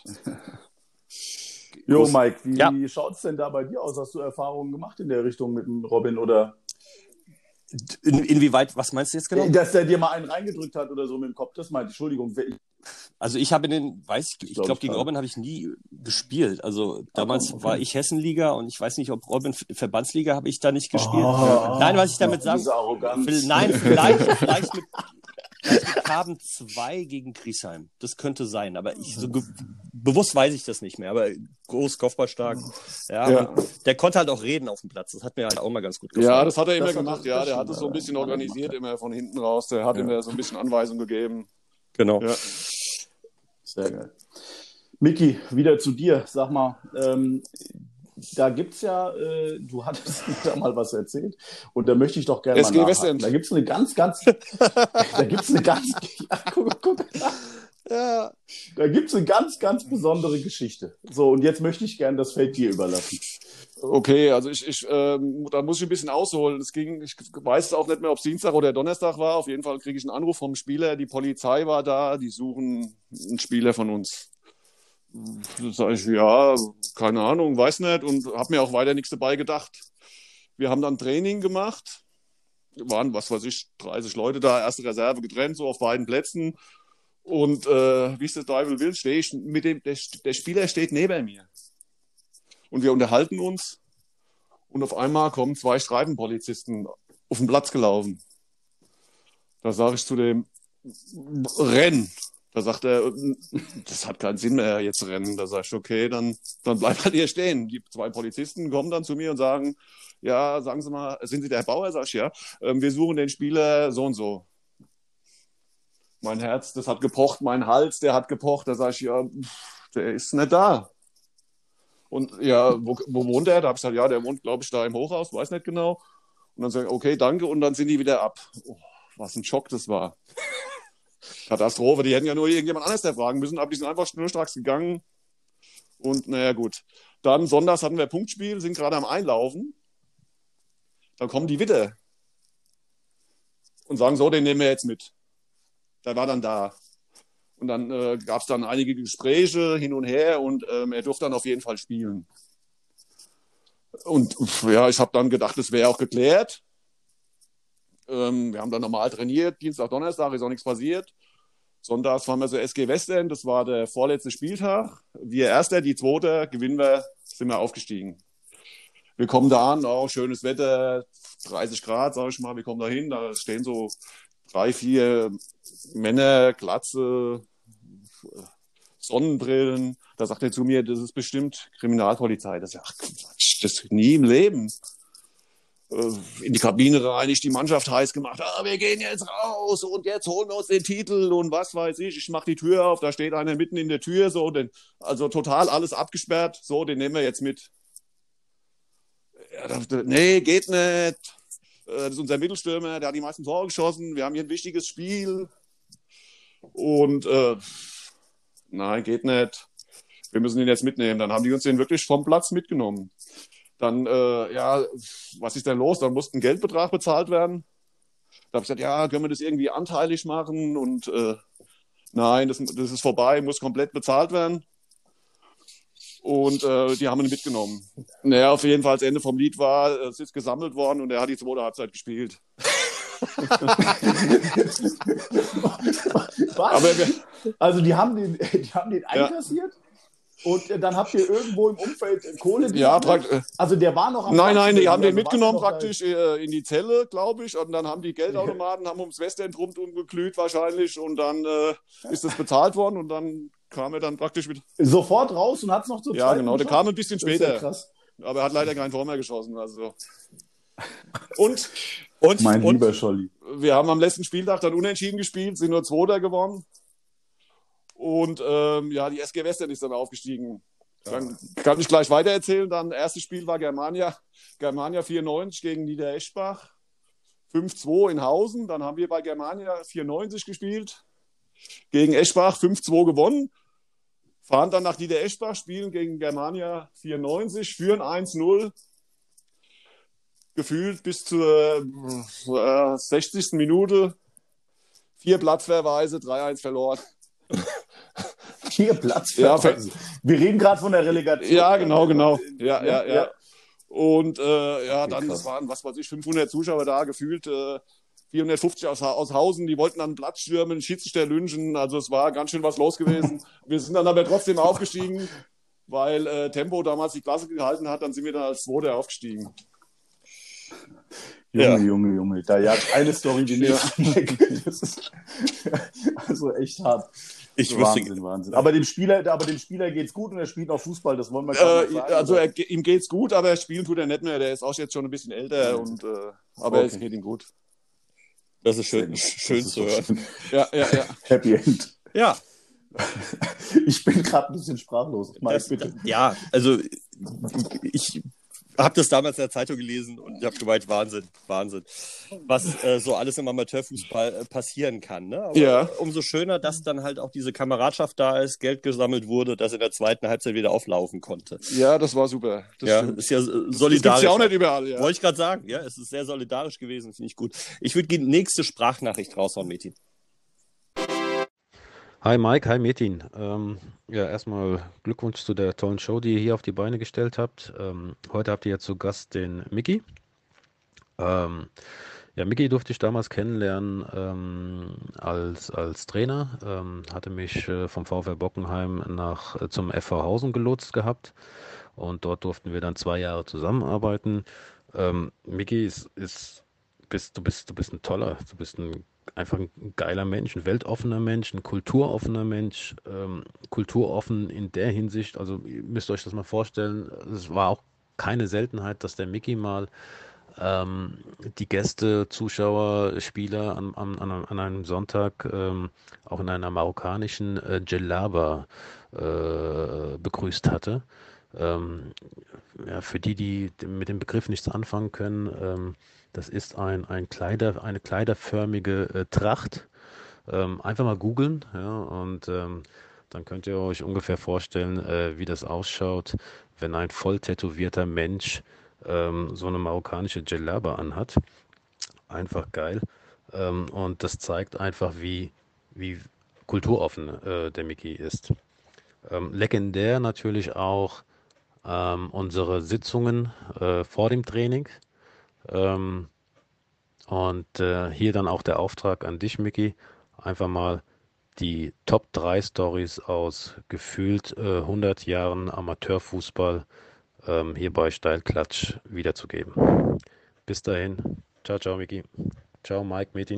Jo, Mike, wie schaut es denn da bei dir aus? Hast du Erfahrungen gemacht in der Richtung mit dem Robin, oder? Inwieweit, was meinst du jetzt genau? Dass der dir mal einen reingedrückt hat oder so mit dem Kopf, das meinte ich. Entschuldigung. Also ich habe ich glaube, gegen Robin habe ich nie gespielt. Also damals war ich Hessenliga, und ich weiß nicht, ob Robin Verbandsliga habe ich da nicht gespielt. Nein, was ich damit sagen will, vielleicht mit Karben 2 gegen Griesheim. Das könnte sein, aber bewusst weiß ich das nicht mehr. Aber groß, kopfballstark. Ja. Der konnte halt auch reden auf dem Platz. Das hat mir halt auch mal ganz gut gefallen. Ja, das hat er immer gemacht. Ja, der hat es so ein bisschen organisiert, immer von hinten raus. Der hat immer so ein bisschen Anweisung gegeben. Genau. Ja. Sehr geil. Miki, wieder zu dir. Sag mal, da gibt's ja, du hattest mir da mal was erzählt, und da möchte ich doch gerne mal nachhaken. Da gibt's eine ganz, da gibt's eine ganz besondere Geschichte. So, und jetzt möchte ich gerne das Feld dir überlassen. Okay, also da muss ich ein bisschen ausholen. Ich weiß auch nicht mehr, ob es Dienstag oder Donnerstag war. Auf jeden Fall kriege ich einen Anruf vom Spieler. Die Polizei war da, die suchen einen Spieler von uns. Da sage ich, ja, keine Ahnung, weiß nicht und habe mir auch weiter nichts dabei gedacht. Wir haben dann Training gemacht. Waren, was weiß ich, 30 Leute da, erste Reserve getrennt, so auf beiden Plätzen. Und wie es der Teufel will, stehe ich mit dem, der Spieler steht neben mir. Und wir unterhalten uns und auf einmal kommen 2 Streifenpolizisten auf den Platz gelaufen. Da sage ich zu dem, renn. Da sagt er, das hat keinen Sinn mehr, jetzt rennen. Da sage ich, okay, dann bleib halt hier stehen. Die 2 Polizisten kommen dann zu mir und sagen, ja, sagen Sie mal, sind Sie der Herr Bauer? Sag ich, ja. Wir suchen den Spieler so und so. Mein Herz, das hat gepocht, mein Hals, der hat gepocht. Da sage ich, ja, der ist nicht da. Und ja, wo wohnt er? Da habe ich gesagt, ja, der wohnt, glaube ich, da im Hochhaus, weiß nicht genau. Und dann sage ich, okay, danke. Und dann sind die wieder ab. Oh, was ein Schock das war. Katastrophe, die hätten ja nur irgendjemand anderes fragen müssen, aber die sind einfach schnurstracks gegangen. Und naja, gut. Dann sonntags hatten wir Punktspiel, sind gerade am Einlaufen. Dann kommen die wieder und sagen so, den nehmen wir jetzt mit. Der war dann da. Und dann gab es dann einige Gespräche hin und her und er durfte dann auf jeden Fall spielen. Und ja, ich habe dann gedacht, das wäre auch geklärt. Wir haben dann normal trainiert, Dienstag, Donnerstag, ist auch nichts passiert. Sonntags fahren wir so SG Westend, das war der vorletzte Spieltag. Wir Erster, die Zweiter, gewinnen wir, sind wir aufgestiegen. Wir kommen da an, auch schönes Wetter, 30 Grad, sag ich mal, wir kommen da hin, da stehen so 3, 4 Männer, Glatze, Sonnenbrillen. Da sagt er zu mir, das ist bestimmt Kriminalpolizei. Das ist ja, ach Quatsch, das nie im Leben. In die Kabine rein, ich die Mannschaft heiß gemacht, wir gehen jetzt raus und jetzt holen wir uns den Titel und was weiß ich. Ich mache die Tür auf, da steht einer mitten in der Tür, so, also total alles abgesperrt, so, den nehmen wir jetzt mit. Er dachte, nee, geht nicht. Das ist unser Mittelstürmer, der hat die meisten Tore geschossen, wir haben hier ein wichtiges Spiel. Und nein, geht nicht. Wir müssen ihn jetzt mitnehmen. Dann haben die uns den wirklich vom Platz mitgenommen. Dann, ja, was ist denn los? Dann musste ein Geldbetrag bezahlt werden. Da habe ich gesagt, ja, können wir das irgendwie anteilig machen? Und nein, das ist vorbei, muss komplett bezahlt werden. Und die haben ihn mitgenommen. Naja, auf jeden Fall, das Ende vom Lied war, es ist gesammelt worden und er hat die 2. Halbzeit gespielt. Was? Aber also die haben den einkassiert? Ja. Und dann habt ihr irgendwo im Umfeld Kohle gesammelt? Ja, also der war noch am Nein, die haben den mitgenommen praktisch in die Zelle, glaube ich. Und dann haben die Geldautomaten haben ums Westend rumgeglüht wahrscheinlich. Und dann ist das bezahlt worden. Und dann kam er dann praktisch mit... Sofort raus und hat es noch zur Ja, genau. Der kam ein bisschen später. Das ist ja krass. Aber er hat leider kein Tor mehr geschossen. Also. Und lieber Scholli. Wir haben am letzten Spieltag dann unentschieden gespielt, sind nur Zweiter geworden. Und ja, die SG Westend ist dann aufgestiegen. Dann kann ich gleich weiter erzählen. Dann erstes Spiel war Germania 94 gegen Niedereschbach. 5-2 in Hausen. Dann haben wir bei Germania 94 gespielt. Gegen Eschbach 5-2 gewonnen. Fahren dann nach Niedereschbach, spielen gegen Germania 94, führen 1-0. Gefühlt bis zur 60. Minute. 4 Platzverweise, 3-1 verloren. 4 Platzverweise. Wir reden gerade von der Relegation. Ja, genau. Ja. Und ja, dann, das waren, was weiß ich, 500 Zuschauer da, gefühlt 450 aus Hausen, die wollten an den Platz stürmen, Schiedsrichter lynchen, also es war ganz schön was los gewesen. Wir sind dann aber trotzdem aufgestiegen, weil Tempo damals die Klasse gehalten hat, dann sind wir dann als Zweiter aufgestiegen. Junge, da jagt eine Story die nächste weg. Das ist also echt hart. Wahnsinn. Aber dem Spieler geht's gut und er spielt auch Fußball, das wollen wir gar nicht sagen. Also ihm geht's gut, aber spielen tut er nicht mehr, der ist auch jetzt schon ein bisschen älter, und aber es geht ihm gut. Das ist schön zu hören. Ja. Happy End. Ja. Ich bin gerade ein bisschen sprachlos. Mike, bitte. Ja, also ich habe das damals in der Zeitung gelesen und ich habe gemeint, Wahnsinn. Was so alles im Amateurfußball passieren kann. Ne? Aber umso schöner, dass dann halt auch diese Kameradschaft da ist, Geld gesammelt wurde, dass in der zweiten Halbzeit wieder auflaufen konnte. Ja, das war super. Das ist ja solidarisch. Das gibt's ja auch nicht überall. Ja. Wollte ich gerade sagen. Ja, es ist sehr solidarisch gewesen, finde ich gut. Ich würde die nächste Sprachnachricht raushauen, Metin. Hi Mike, hi Metin. Ja, erstmal Glückwunsch zu der tollen Show, die ihr hier auf die Beine gestellt habt. Heute habt ihr ja zu Gast den Micky. Ja, Micky durfte ich damals kennenlernen als Trainer. Hatte mich vom VfL Bockenheim zum FV Hausen gelotst gehabt und dort durften wir dann 2 Jahre zusammenarbeiten. Micky, du bist ein toller, du bist einfach ein geiler Mensch, ein weltoffener Mensch, ein kulturoffener Mensch, kulturoffen in der Hinsicht, also ihr müsst euch das mal vorstellen, es war auch keine Seltenheit, dass der Micky mal die Gäste, Zuschauer, Spieler an einem Sonntag auch in einer marokkanischen Djellaba begrüßt hatte. Ja, für die mit dem Begriff nichts anfangen können, das ist eine kleiderförmige Tracht. Einfach mal googeln, ja, und dann könnt ihr euch ungefähr vorstellen, wie das ausschaut, wenn ein voll tätowierter Mensch so eine marokkanische Djellaba anhat. Einfach geil. Und das zeigt einfach, wie kulturoffen der Micky ist. Legendär natürlich auch unsere Sitzungen vor dem Training. Und hier dann auch der Auftrag an dich, Micky, einfach mal die Top 3 Stories aus gefühlt 100 Jahren Amateurfußball hier bei Steilklatsch wiederzugeben. Bis dahin. Ciao, ciao, Micky. Ciao, Mike, Metin.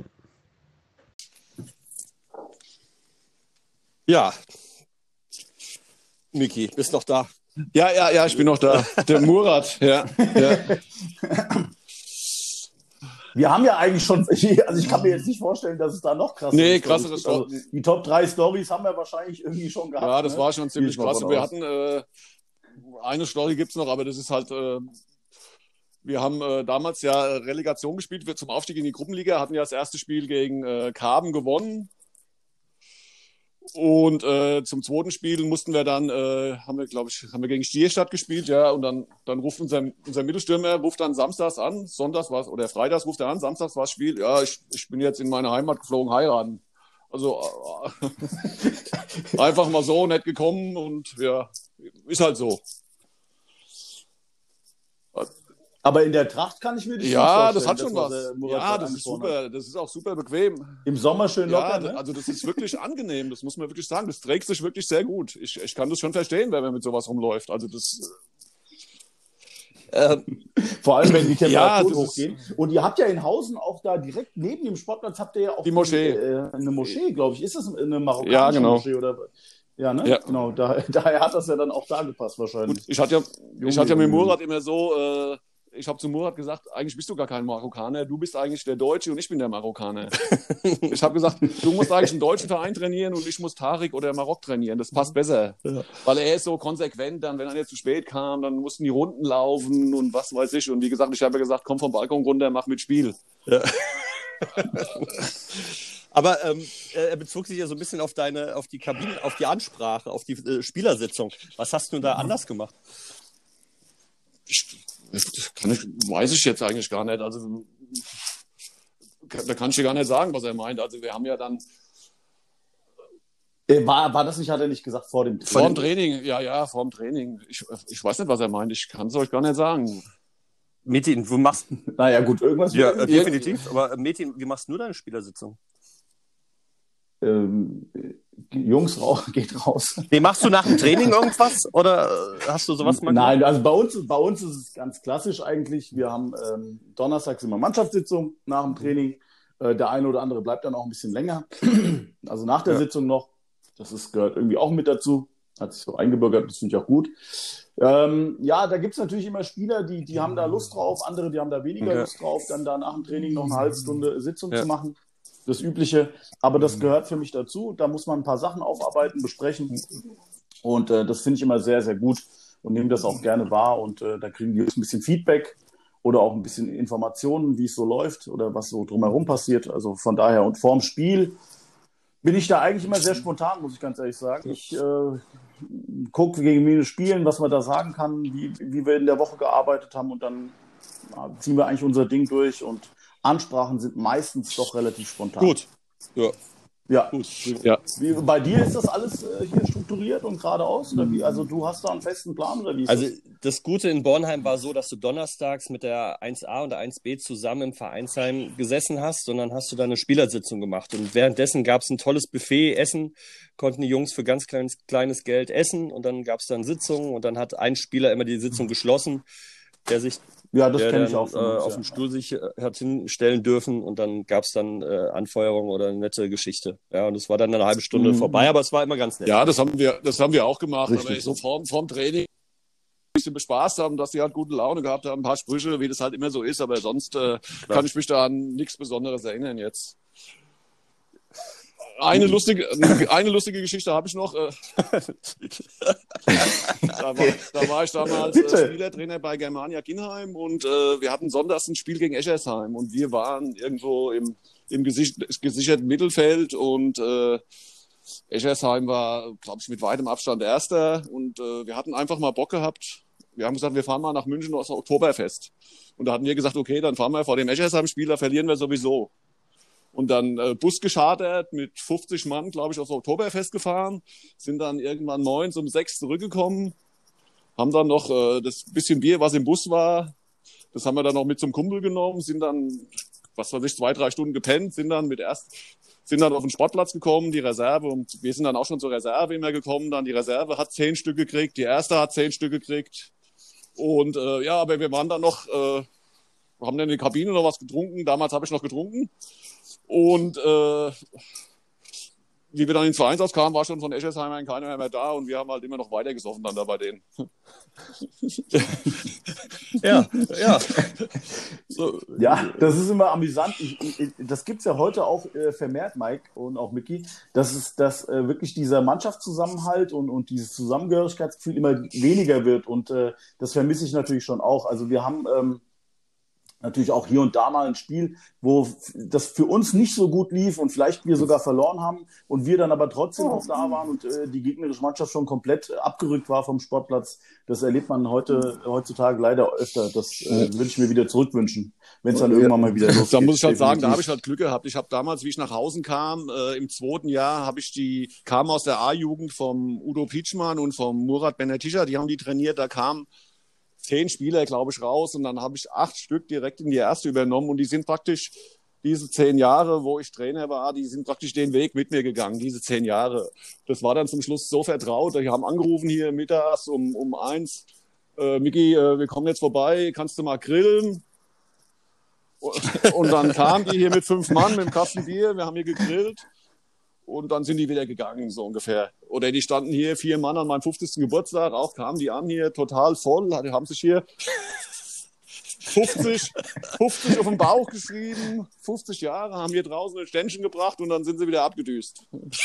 Ja. Micky, bist noch da? Ja, ich bin noch da. Der Murat, ja. Wir haben ja eigentlich schon, also ich kann mir jetzt nicht vorstellen, dass es da noch krasser ist. Nee, krassere Stories. Also die Top 3 Stories haben wir wahrscheinlich irgendwie schon gehabt. Ja, das war schon ziemlich krass. Wir hatten, eine Story gibt's noch, aber das ist halt, wir haben damals ja Relegation gespielt zum Aufstieg in die Gruppenliga, hatten ja das erste Spiel gegen Karben gewonnen. Und zum zweiten Spiel mussten wir dann, haben wir gegen Stierstadt gespielt, ja, und dann ruft unser Mittelstürmer, ruft dann samstags an, sonntags war's, oder freitags ruft er an, samstags war das Spiel, ja, ich bin jetzt in meine Heimat geflogen, heiraten. Also einfach mal so, nett gekommen und ja, ist halt so. Aber in der Tracht kann ich mir das ja, das hat schon was. Ja, das ist super. Das ist auch super bequem. Im Sommer schön locker, ja, ne? Also das ist wirklich angenehm. Das muss man wirklich sagen. Das trägt sich wirklich sehr gut. Ich kann das schon verstehen, wenn man mit sowas rumläuft. Also das. Vor allem, wenn die Temperaturen hochgehen. Und ihr habt ja in Hausen auch da direkt neben dem Sportplatz habt ihr ja auch die Moschee. Eine Moschee, glaube ich. Ist das eine marokkanische Moschee oder? Ja, ne? Ja. Genau. Daher hat das ja dann auch da gepasst wahrscheinlich. Und ich hatte ja mit Murat immer so. Ich habe zu Murat gesagt, eigentlich bist du gar kein Marokkaner, du bist eigentlich der Deutsche und ich bin der Marokkaner. Ich habe gesagt, du musst eigentlich einen deutschen Verein trainieren und ich muss Tarik oder Marok trainieren, das passt besser. Ja. Weil er ist so konsequent, dann wenn er zu spät kam, dann mussten die Runden laufen und was weiß ich. Und wie gesagt, ich habe ja gesagt, komm vom Balkon runter, mach mit Spiel. Ja. Aber er bezog sich ja so ein bisschen auf die Kabine, auf die Ansprache, auf die Spielersitzung. Was hast du da anders gemacht? Weiß ich jetzt eigentlich gar nicht. Also da kann ich dir gar nicht sagen, was er meint. Also wir haben ja dann... War das nicht, hat er nicht gesagt, vor dem Training? Vor dem Training, ja, vor dem Training. Ich weiß nicht, was er meint. Ich kann es euch gar nicht sagen. Metin, du machst... Naja, gut, irgendwas... Ja, definitiv. Aber Metin, wie machst du deine Spielersitzung? Jungs, geht raus. Nee, machst du nach dem Training irgendwas oder hast du sowas mal gemacht? Nein, also bei uns ist es ganz klassisch eigentlich. Wir haben donnerstags immer Mannschaftssitzung nach dem Training. Der eine oder andere bleibt dann auch ein bisschen länger. Also nach der Sitzung noch. Das gehört irgendwie auch mit dazu. Hat sich so eingebürgert, das finde ich auch gut. Ja, da gibt es natürlich immer Spieler, die haben da Lust drauf, andere, die haben da weniger Lust drauf, dann da nach dem Training noch eine halbe Stunde Sitzung zu machen. Das Übliche, aber das gehört für mich dazu. Da muss man ein paar Sachen aufarbeiten, besprechen und das finde ich immer sehr, sehr gut. und nehmen das auch gerne wahr und da kriegen die Jungs ein bisschen Feedback oder auch ein bisschen Informationen, wie es so läuft oder was so drumherum passiert. Also von daher und vorm Spiel bin ich da eigentlich immer sehr spontan, muss ich ganz ehrlich sagen. Ich gucke gegen wen wir spielen, was man da sagen kann, wie wir in der Woche gearbeitet haben und dann ziehen wir eigentlich unser Ding durch und Ansprachen sind meistens doch relativ spontan. Gut, ja. Ja, gut. Ja. Bei dir ist das alles hier strukturiert und geradeaus? Oder wie? Also du hast da einen festen Plan oder wie ist Also das Gute in Bornheim war so, dass du donnerstags mit der 1a und der 1b zusammen im Vereinsheim gesessen hast und dann hast du da eine Spielersitzung gemacht. Und währenddessen gab es ein tolles Buffet, Essen, konnten die Jungs für ganz kleines Geld essen und dann gab es dann Sitzungen und dann hat ein Spieler immer die Sitzung geschlossen, der kenne ich auch von uns, auf dem Stuhl sich hat hinstellen dürfen und dann gab es dann Anfeuerung oder eine nette Geschichte. Ja, und es war dann eine halbe Stunde vorbei, aber es war immer ganz nett. Ja, das haben wir auch gemacht, Richtig. aber so vorm Training ein bisschen bespaßt haben, dass die halt gute Laune gehabt haben, ein paar Sprüche, wie das halt immer so ist, aber sonst kann ich mich da an nichts Besonderes erinnern jetzt. Eine lustige Geschichte habe ich noch. Da war ich damals Spielertrainer bei Germania Ginheim und wir hatten sonntags ein Spiel gegen Eschersheim und wir waren irgendwo im gesicherten Mittelfeld und Eschersheim war, glaube ich, mit weitem Abstand Erster und wir hatten einfach mal Bock gehabt. Wir haben gesagt, wir fahren mal nach München aufs Oktoberfest. Und da hatten wir gesagt, okay, dann fahren wir vor dem Eschersheim-Spiel, da verlieren wir sowieso. Und dann Bus geschartert, mit 50 Mann, glaube ich, aufs Oktoberfest gefahren, sind dann irgendwann morgens um 6 zurückgekommen, haben dann noch das bisschen Bier, was im Bus war, das haben wir dann noch mit zum Kumpel genommen, sind dann, 2-3 Stunden gepennt, sind dann auf den Sportplatz gekommen, die Reserve, und wir sind dann auch schon zur Reserve immer gekommen, dann die Reserve hat 10 Stück gekriegt, die erste hat 10 Stück gekriegt und aber wir waren dann noch, haben dann in der Kabine noch was getrunken, damals habe ich noch getrunken. Und wie wir dann ins Vereinshaus kamen, war schon von Eschersheim keiner mehr da und wir haben halt immer noch weiter gesoffen dann da bei denen. Ja. So. Ja, das ist immer amüsant. Das gibt es ja heute auch vermehrt, Mike und auch Micky, dass wirklich dieser Mannschaftszusammenhalt und dieses Zusammengehörigkeitsgefühl immer weniger wird und das vermisse ich natürlich schon auch. Also wir haben natürlich auch hier und da mal ein Spiel, wo das für uns nicht so gut lief und vielleicht wir sogar verloren haben und wir dann aber trotzdem auch da waren und die gegnerische Mannschaft schon komplett abgerückt war vom Sportplatz. Das erlebt man heutzutage leider öfter. Das würde ich mir wieder zurückwünschen, wenn es dann irgendwann mal wieder losgeht. Da muss ich halt sagen, da habe ich halt Glück gehabt. Ich habe damals, wie ich nach Hause kam, im 2. Jahr, kam aus der A-Jugend vom Udo Pietschmann und vom Murat Benetisha, die haben die trainiert, da kamen 10 Spieler, glaube ich, raus und dann habe ich 8 Stück direkt in die erste übernommen und die sind praktisch diese 10 Jahre, wo ich Trainer war, die sind praktisch den Weg mit mir gegangen, diese 10 Jahre. Das war dann zum Schluss so vertraut. Die haben angerufen hier mittags um 1, Micky, wir kommen jetzt vorbei, kannst du mal grillen? Und dann kamen die hier mit 5 Mann mit dem Kasten Bier, wir haben hier gegrillt. Und dann sind die wieder gegangen, so ungefähr. Oder die standen hier 4 Mann an meinem 50. Geburtstag, auch kamen die an hier total voll, die haben sich hier 50 auf den Bauch geschrieben, 50 Jahre, haben hier draußen ein Ständchen gebracht und dann sind sie wieder abgedüst.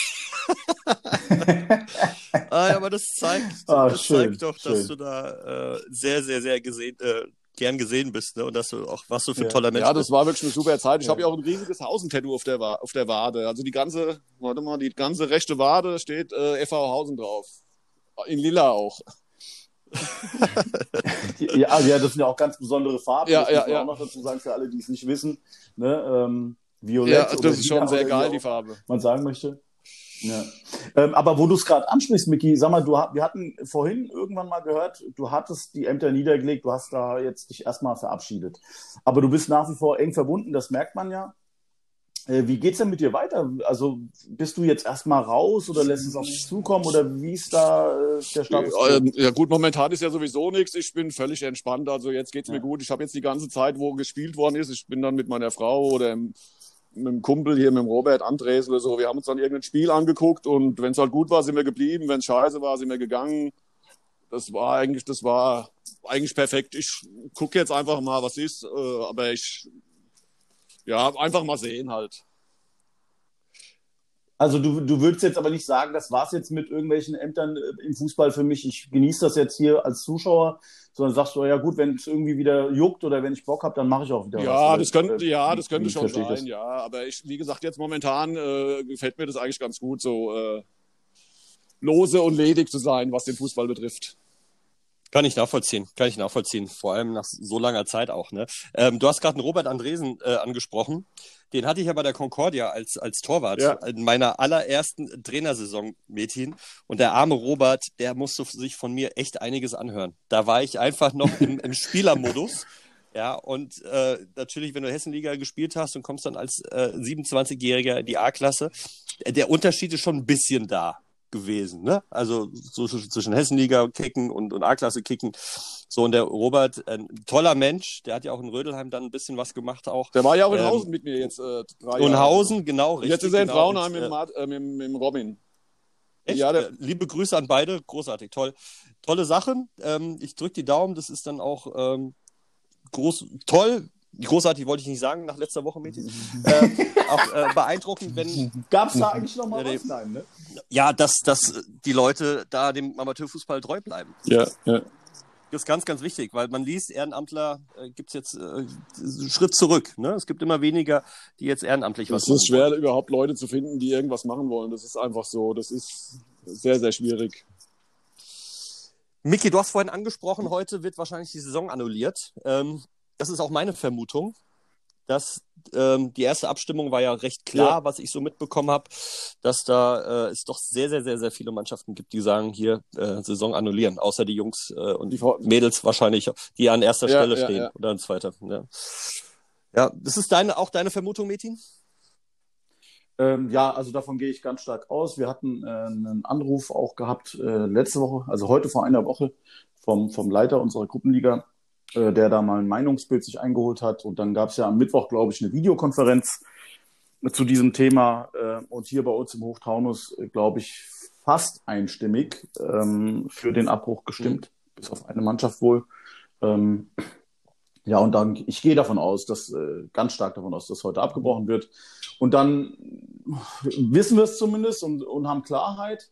Aber das zeigt doch, dass du da sehr, sehr, sehr gern gesehen bist, ne? Und dass du auch, was du für ein toller Mensch bist. Ja, das war wirklich eine super Zeit. Ich habe ja auch ein riesiges Hausentattoo auf der Wade. Also die ganze rechte Wade steht FV Hausen drauf. In Lila auch. Ja, das sind ja auch ganz besondere Farben. Ja, das muss man auch noch dazu sagen, für alle, die es nicht wissen. Ne? Violett. Ja, das ist schon sehr geil, die Farbe. Man sagen möchte. Ja. Aber wo du es gerade ansprichst, Micky, sag mal, wir hatten vorhin irgendwann mal gehört, du hattest die Ämter niedergelegt, du hast da jetzt dich erstmal verabschiedet. Aber du bist nach wie vor eng verbunden, das merkt man ja. Wie geht's denn mit dir weiter? Also bist du jetzt erstmal raus oder lässt es auf dich zukommen oder wie ist da der Status? Ja gut, momentan ist ja sowieso nichts. Ich bin völlig entspannt. Also jetzt geht's mir gut. Ich habe jetzt die ganze Zeit, wo gespielt worden ist, ich bin dann mit meiner Frau oder mit dem Kumpel hier, mit dem Robert Andres oder so, wir haben uns dann irgendein Spiel angeguckt und wenn es halt gut war, sind wir geblieben. Wenn es scheiße war, sind wir gegangen. Das war eigentlich perfekt. Ich gucke jetzt einfach mal, was ist, aber einfach mal sehen halt. Also du würdest jetzt aber nicht sagen, das war's jetzt mit irgendwelchen Ämtern im Fußball für mich. Ich genieße das jetzt hier als Zuschauer, sondern sagst du, ja gut, wenn es irgendwie wieder juckt oder wenn ich Bock habe, dann mache ich auch wieder ja, was. Das könnte schon sein, ja. Aber wie gesagt, jetzt momentan gefällt mir das eigentlich ganz gut, so lose und ledig zu sein, was den Fußball betrifft. Kann ich nachvollziehen. Vor allem nach so langer Zeit auch, ne? Du hast gerade einen Robert Andresen angesprochen. Den hatte ich ja bei der Concordia als Torwart in meiner allerersten Trainersaison, Metin. Und der arme Robert, der musste sich von mir echt einiges anhören. Da war ich einfach noch im Spielermodus. Ja, und natürlich, wenn du Hessenliga gespielt hast und kommst dann als 27-Jähriger in die A-Klasse, der Unterschied ist schon ein bisschen da gewesen, ne? Also so zwischen Hessenliga kicken und A-Klasse kicken. So, und der Robert, ein toller Mensch, der hat ja auch in Rödelheim dann ein bisschen was gemacht auch. Der war ja auch in Hausen mit mir jetzt 3 Jahre. In Hausen, genau, richtig. Jetzt ist er in Braunheim mit Robin. Echt? Ja, liebe Grüße an beide, großartig, tolle Sachen. Ich drücke die Daumen, das ist dann auch toll. Großartig wollte ich nicht sagen nach letzter Woche, Mädchen. Auch beeindruckend, wenn... Gab es da eigentlich noch mal was? Nein, ne? Ja, dass die Leute da dem Amateurfußball treu bleiben. Ja. Das ist ganz, ganz wichtig, weil man liest, Ehrenamtler gibt es jetzt einen Schritt zurück. Ne? Es gibt immer weniger, die jetzt ehrenamtlich was machen. Es ist schwer, überhaupt Leute zu finden, die irgendwas machen wollen. Das ist einfach so. Das ist sehr, sehr schwierig. Miki, du hast vorhin angesprochen, heute wird wahrscheinlich die Saison annulliert. Das ist auch meine Vermutung, dass die erste Abstimmung war ja recht klar, was ich so mitbekommen habe, dass da es doch sehr, sehr, sehr, sehr viele Mannschaften gibt, die sagen, hier Saison annullieren, außer die Jungs und die Mädels wahrscheinlich, die an erster Stelle stehen oder an zweiter. Ja, das ist auch deine Vermutung, Metin? Ja, also davon gehe ich ganz stark aus. Wir hatten einen Anruf auch gehabt letzte Woche, also heute vor einer Woche vom Leiter unserer Gruppenliga, der da mal ein Meinungsbild sich eingeholt hat. Und dann gab es ja am Mittwoch, glaube ich, eine Videokonferenz zu diesem Thema. Und hier bei uns im Hochtaunus, glaube ich, fast einstimmig für den Abbruch gestimmt, bis auf eine Mannschaft wohl. Ja, und dann, ich gehe davon aus, ganz stark davon aus, dass heute abgebrochen wird. Und dann wissen wir es zumindest und haben Klarheit.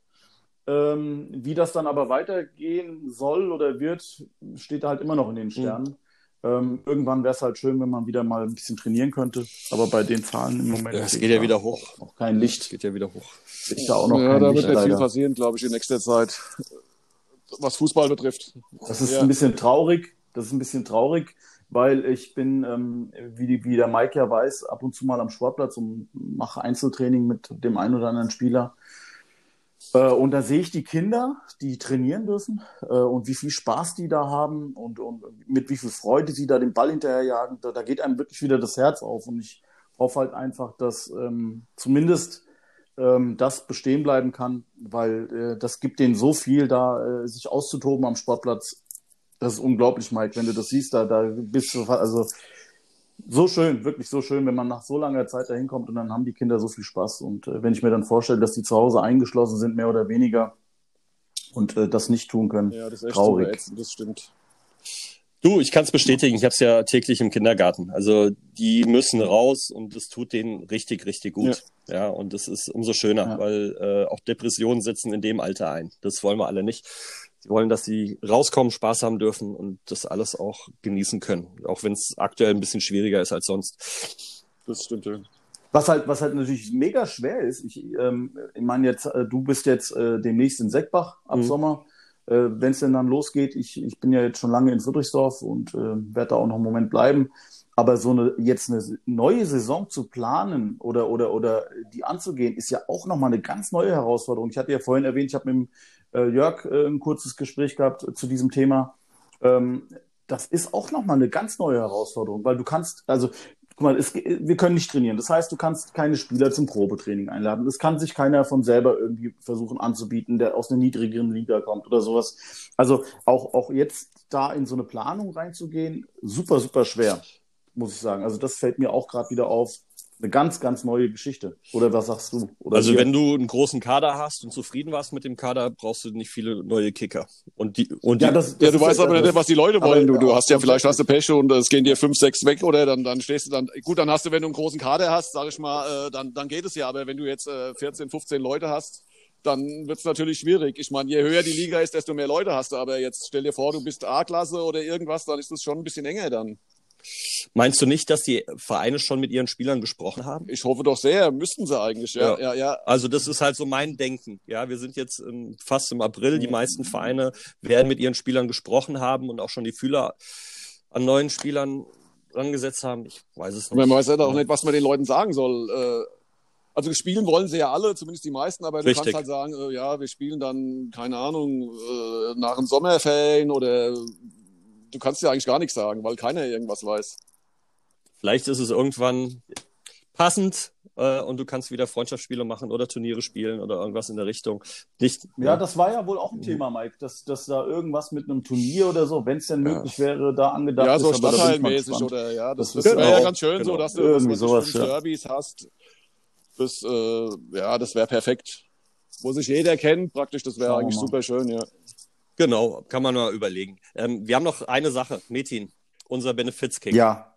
Wie das dann aber weitergehen soll oder wird, steht halt immer noch in den Sternen. Irgendwann wäre es halt schön, wenn man wieder mal ein bisschen trainieren könnte. Aber bei den Zahlen im Moment... Es geht ja wieder hoch. Noch kein Licht. Es geht ja wieder hoch. Ist da auch noch kein da Licht, wird nicht viel passieren, glaube ich, in nächster Zeit, was Fußball betrifft. Das ist ein bisschen traurig. Weil ich bin, wie der Mike ja weiß, ab und zu mal am Sportplatz und mache Einzeltraining mit dem einen oder anderen Spieler. Und da sehe ich die Kinder, die trainieren dürfen und wie viel Spaß die da haben und mit wie viel Freude sie da den Ball hinterherjagen. Da geht einem wirklich wieder das Herz auf. Und ich hoffe halt einfach, dass zumindest das bestehen bleiben kann, weil das gibt denen so viel, da sich auszutoben am Sportplatz. Das ist unglaublich, Mike, wenn du das siehst, da bist du, also so schön, wirklich so schön, wenn man nach so langer Zeit da hinkommt und dann haben die Kinder so viel Spaß. Und wenn ich mir dann vorstelle, dass die zu Hause eingeschlossen sind, mehr oder weniger, und das nicht tun können, ja, das ist echt traurig. So, das stimmt. Du, ich kann es bestätigen, ich habe es ja täglich im Kindergarten. Also die müssen raus und es tut denen richtig, richtig gut. Ja, und das ist umso schöner, weil auch Depressionen setzen in dem Alter ein. Das wollen wir alle nicht. Sie wollen, dass sie rauskommen, Spaß haben dürfen und das alles auch genießen können. Auch wenn es aktuell ein bisschen schwieriger ist als sonst. Das stimmt, ja. Was halt natürlich mega schwer ist, ich meine jetzt, du bist jetzt demnächst in Seckbach ab Sommer, wenn es denn dann losgeht. Ich bin ja jetzt schon lange in Friedrichsdorf und werde da auch noch einen Moment bleiben. Aber jetzt eine neue Saison zu planen oder die anzugehen, ist ja auch nochmal eine ganz neue Herausforderung. Ich hatte ja vorhin erwähnt, ich habe mit dem Jörg ein kurzes Gespräch gehabt zu diesem Thema. Das ist auch nochmal eine ganz neue Herausforderung, weil du kannst, also guck mal, wir können nicht trainieren. Das heißt, du kannst keine Spieler zum Probetraining einladen. Es kann sich keiner von selber irgendwie versuchen anzubieten, der aus einer niedrigeren Liga kommt oder sowas. Also auch jetzt da in so eine Planung reinzugehen, super, super schwer, muss ich sagen. Also das fällt mir auch gerade wieder auf. eine ganz, ganz neue Geschichte. Oder was sagst du? Oder also wenn du einen großen Kader hast und zufrieden warst mit dem Kader, brauchst du nicht viele neue Kicker. Du weißt aber nicht, was die Leute wollen. Du hast ja vielleicht hast du Pech und es gehen dir 5, 6 weg oder dann stehst du dann. Gut, dann hast du, wenn du einen großen Kader hast, sag ich mal, dann geht es ja. Aber wenn du jetzt 14, 15 Leute hast, dann wird es natürlich schwierig. Ich meine, je höher die Liga ist, desto mehr Leute hast du. Aber jetzt stell dir vor, du bist A-Klasse oder irgendwas, dann ist es schon ein bisschen enger dann. Meinst du nicht, dass die Vereine schon mit ihren Spielern gesprochen haben? Ich hoffe doch sehr, müssten sie eigentlich, ja. Also das ist halt so mein Denken. Ja, wir sind jetzt fast im April. Die meisten Vereine werden mit ihren Spielern gesprochen haben und auch schon die Fühler an neuen Spielern rangesetzt haben. Ich weiß es nicht. Man weiß ja auch nicht, was man den Leuten sagen soll. Also spielen wollen sie ja alle, zumindest die meisten, aber du kannst halt sagen, wir spielen dann, keine Ahnung, nach den Sommerferien oder du kannst ja eigentlich gar nichts sagen, weil keiner irgendwas weiß. Vielleicht ist es irgendwann passend und du kannst wieder Freundschaftsspiele machen oder Turniere spielen oder irgendwas in der Richtung. Das war ja wohl auch ein Thema, Mike, dass da irgendwas mit einem Turnier oder so, wenn es denn möglich wäre, da angedacht ist. Ja, so stadtteilmäßig oder das wäre ja ganz schön so, dass du irgendwie sowas Derbys hast. Das wäre perfekt. Wo sich jeder kennt, praktisch, das wäre eigentlich super schön, ja. Genau, kann man mal überlegen. Wir haben noch eine Sache, Metin, unser Benefits-Kick. Ja.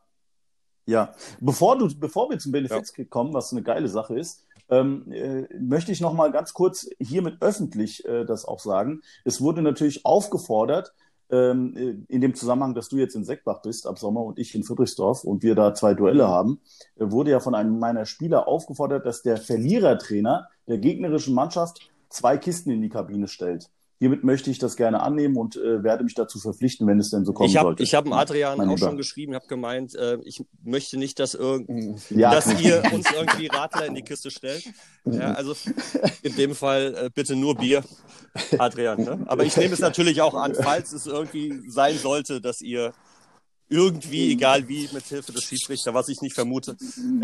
Bevor wir zum Benefits-Kick kommen, was eine geile Sache ist, möchte ich noch mal ganz kurz hiermit öffentlich das auch sagen. Es wurde natürlich aufgefordert, in dem Zusammenhang, dass du jetzt in Seckbach bist ab Sommer und ich in Friedrichsdorf und wir da 2 Duelle haben, wurde ja von einem meiner Spieler aufgefordert, dass der Verlierertrainer der gegnerischen Mannschaft 2 Kisten in die Kabine stellt. Hiermit möchte ich das gerne annehmen und werde mich dazu verpflichten, wenn es denn so kommen sollte. Ich habe Adrian auch schon geschrieben, habe gemeint, ich möchte nicht, dass ihr uns irgendwie Radler in die Kiste stellt. Ja, also in dem Fall bitte nur Bier, Adrian. Ne? Aber ich nehme es natürlich auch an, falls es irgendwie sein sollte, dass ihr irgendwie, egal wie, mit Hilfe des Schiedsrichters, was ich nicht vermute,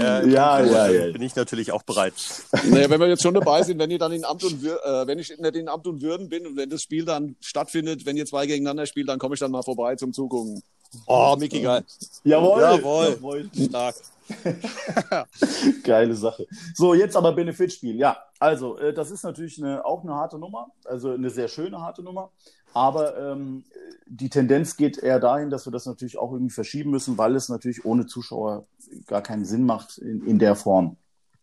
bin ich natürlich auch bereit. Naja, wenn wir jetzt schon dabei sind, wenn ihr dann wenn ich nicht in Amt und Würden bin und wenn das Spiel dann stattfindet, wenn ihr 2 gegeneinander spielt, dann komme ich dann mal vorbei zum Zugucken. Oh, Micky, geil. Jawohl. Stark. Geile Sache. So, jetzt aber Benefitspiel. Ja, also das ist natürlich auch eine harte Nummer, also eine sehr schöne harte Nummer. Aber die Tendenz geht eher dahin, dass wir das natürlich auch irgendwie verschieben müssen, weil es natürlich ohne Zuschauer gar keinen Sinn macht in der Form.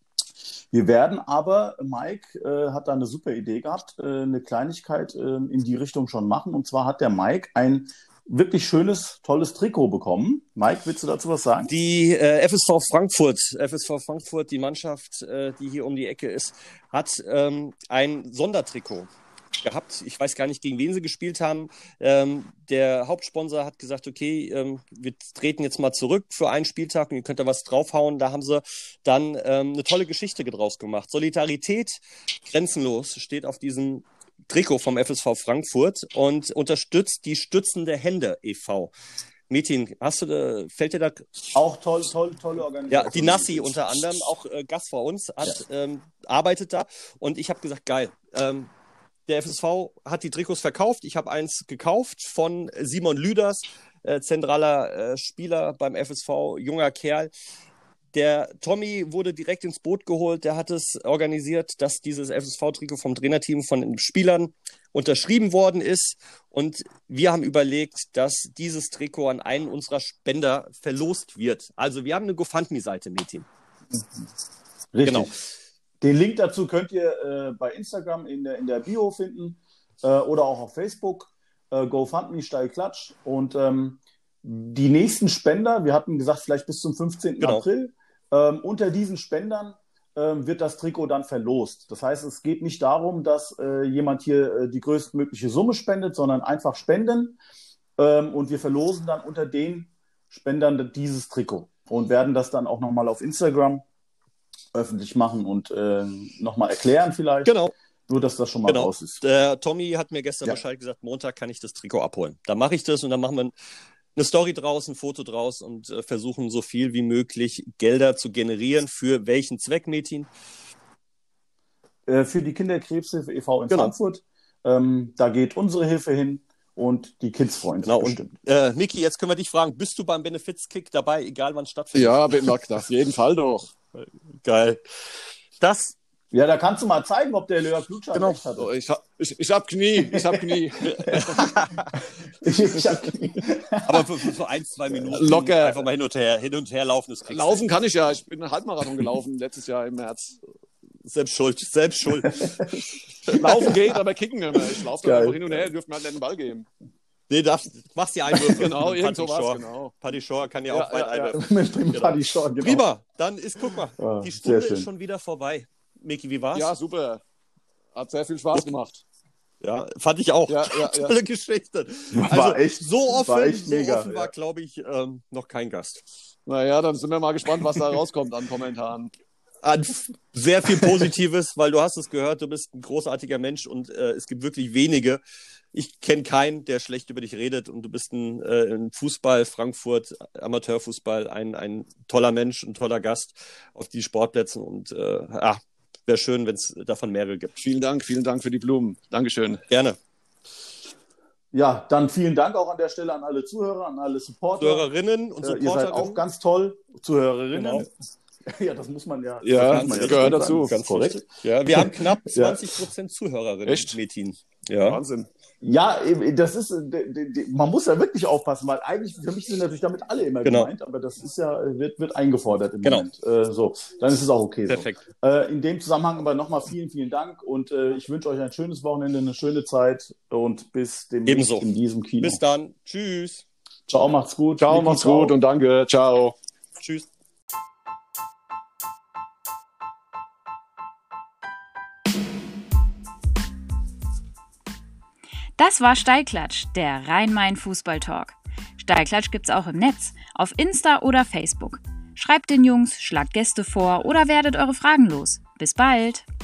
Wir werden aber, Mike hat da eine super Idee gehabt, eine Kleinigkeit in die Richtung schon machen. Und zwar hat der Mike ein wirklich schönes, tolles Trikot bekommen. Mike, willst du dazu was sagen? Die FSV Frankfurt, die Mannschaft, die hier um die Ecke ist, hat ein Sondertrikot gehabt. Ich weiß gar nicht, gegen wen sie gespielt haben. Der Hauptsponsor hat gesagt, okay, wir treten jetzt mal zurück für einen Spieltag und ihr könnt da was draufhauen. Da haben sie dann eine tolle Geschichte draus gemacht. Solidarität grenzenlos steht auf diesem Trikot vom FSV Frankfurt und unterstützt die Stützende Hände e.V. Metin, fällt dir da... Auch tolle Organisation. Ja, die Nassi unter anderem, auch Gast vor uns, arbeitet da und ich habe gesagt, geil, der FSV hat die Trikots verkauft. Ich habe eins gekauft von Simon Lüders, zentraler Spieler beim FSV, junger Kerl. Der Tommy wurde direkt ins Boot geholt. Der hat es organisiert, dass dieses FSV-Trikot vom Trainerteam von den Spielern unterschrieben worden ist. Und wir haben überlegt, dass dieses Trikot an einen unserer Spender verlost wird. Also wir haben eine GoFundMe-Seite, Metin. Richtig. Genau. Den Link dazu könnt ihr bei Instagram in der Bio finden oder auch auf Facebook. GoFundMe steil Klatsch. Und die nächsten Spender, wir hatten gesagt, vielleicht bis zum 15. April, unter diesen Spendern wird das Trikot dann verlost. Das heißt, es geht nicht darum, dass jemand hier die größtmögliche Summe spendet, sondern einfach spenden. Und wir verlosen dann unter den Spendern dieses Trikot und werden das dann auch nochmal auf Instagram öffentlich machen und nochmal erklären vielleicht. Genau. Nur, dass das schon mal raus ist. Der Tommy hat mir gestern Bescheid gesagt, Montag kann ich das Trikot abholen. Dann mache ich das und dann machen wir eine Story draus, ein Foto draus und versuchen so viel wie möglich Gelder zu generieren. Für welchen Zweck, Metin? Für die Kinderkrebshilfe e.V. in Frankfurt. Da geht unsere Hilfe hin und die Kids freuen sich bestimmt. Micky, jetzt können wir dich fragen, bist du beim Benefits-Kick dabei, egal wann es stattfindet? Ja, auf jeden Fall doch. Geil. Ja, da kannst du mal zeigen, ob der Jörg Lutscher recht hat. Ich hab Knie. Ich hab Knie. Aber für so 1-2 Minuten locker einfach mal hin und her laufen. Laufen kann ich ja. Ich bin einen Halbmarathon gelaufen letztes Jahr im März. Selbst schuld. Laufen geht, aber kicken nicht mehr. Ich laufe da einfach hin und her, dürfte mir halt nicht den Ball geben. Nee, machst die Einwürfe. Genau, irgend sowas, genau. Paddy Shore kann ja auch weit einwerfen. Mit Paddy Shore, genau. Prima, dann guck mal, die Stunde ist schon wieder vorbei. Miki, wie war's? Ja, super. Hat sehr viel Spaß gemacht. Ja, fand ich auch. Tolle Geschichte. War echt, so offen mega, war, glaube ich, noch kein Gast. Naja, dann sind wir mal gespannt, was da rauskommt an Kommentaren. An sehr viel Positives, weil du hast es gehört, du bist ein großartiger Mensch und es gibt wirklich wenige. Ich kenne keinen, der schlecht über dich redet und du bist ein Fußball, Frankfurt, Amateurfußball, ein toller Mensch, ein toller Gast auf die Sportplätzen und wäre schön, wenn es davon mehrere gibt. Vielen Dank für die Blumen. Dankeschön. Gerne. Ja, dann vielen Dank auch an der Stelle an alle Zuhörer, an alle Supporter. Zuhörerinnen und Supporterinnen. Ihr seid auch ganz toll. Zuhörerinnen. Genau. Ja, das muss man ja. Ja, das gehört dazu. Ganz korrekt. Ja, wir haben knapp 20% Zuhörerinnen. Echt? Metin. Ja. Wahnsinn. Ja, das ist, man muss ja wirklich aufpassen, weil eigentlich, für mich sind natürlich damit alle immer gemeint, aber das ist ja, wird eingefordert im Moment. So, dann ist es auch okay. Perfekt. So. In dem Zusammenhang aber nochmal vielen, vielen Dank und ich wünsche euch ein schönes Wochenende, eine schöne Zeit und bis demnächst in diesem Kino. Bis dann. Tschüss. Ciao, macht's gut. Ciao, macht's gut und danke. Ciao. Tschüss. Das war Steilklatsch, der Rhein-Main-Fußball-Talk. Steilklatsch gibt's auch im Netz, auf Insta oder Facebook. Schreibt den Jungs, schlagt Gäste vor oder werdet eure Fragen los. Bis bald!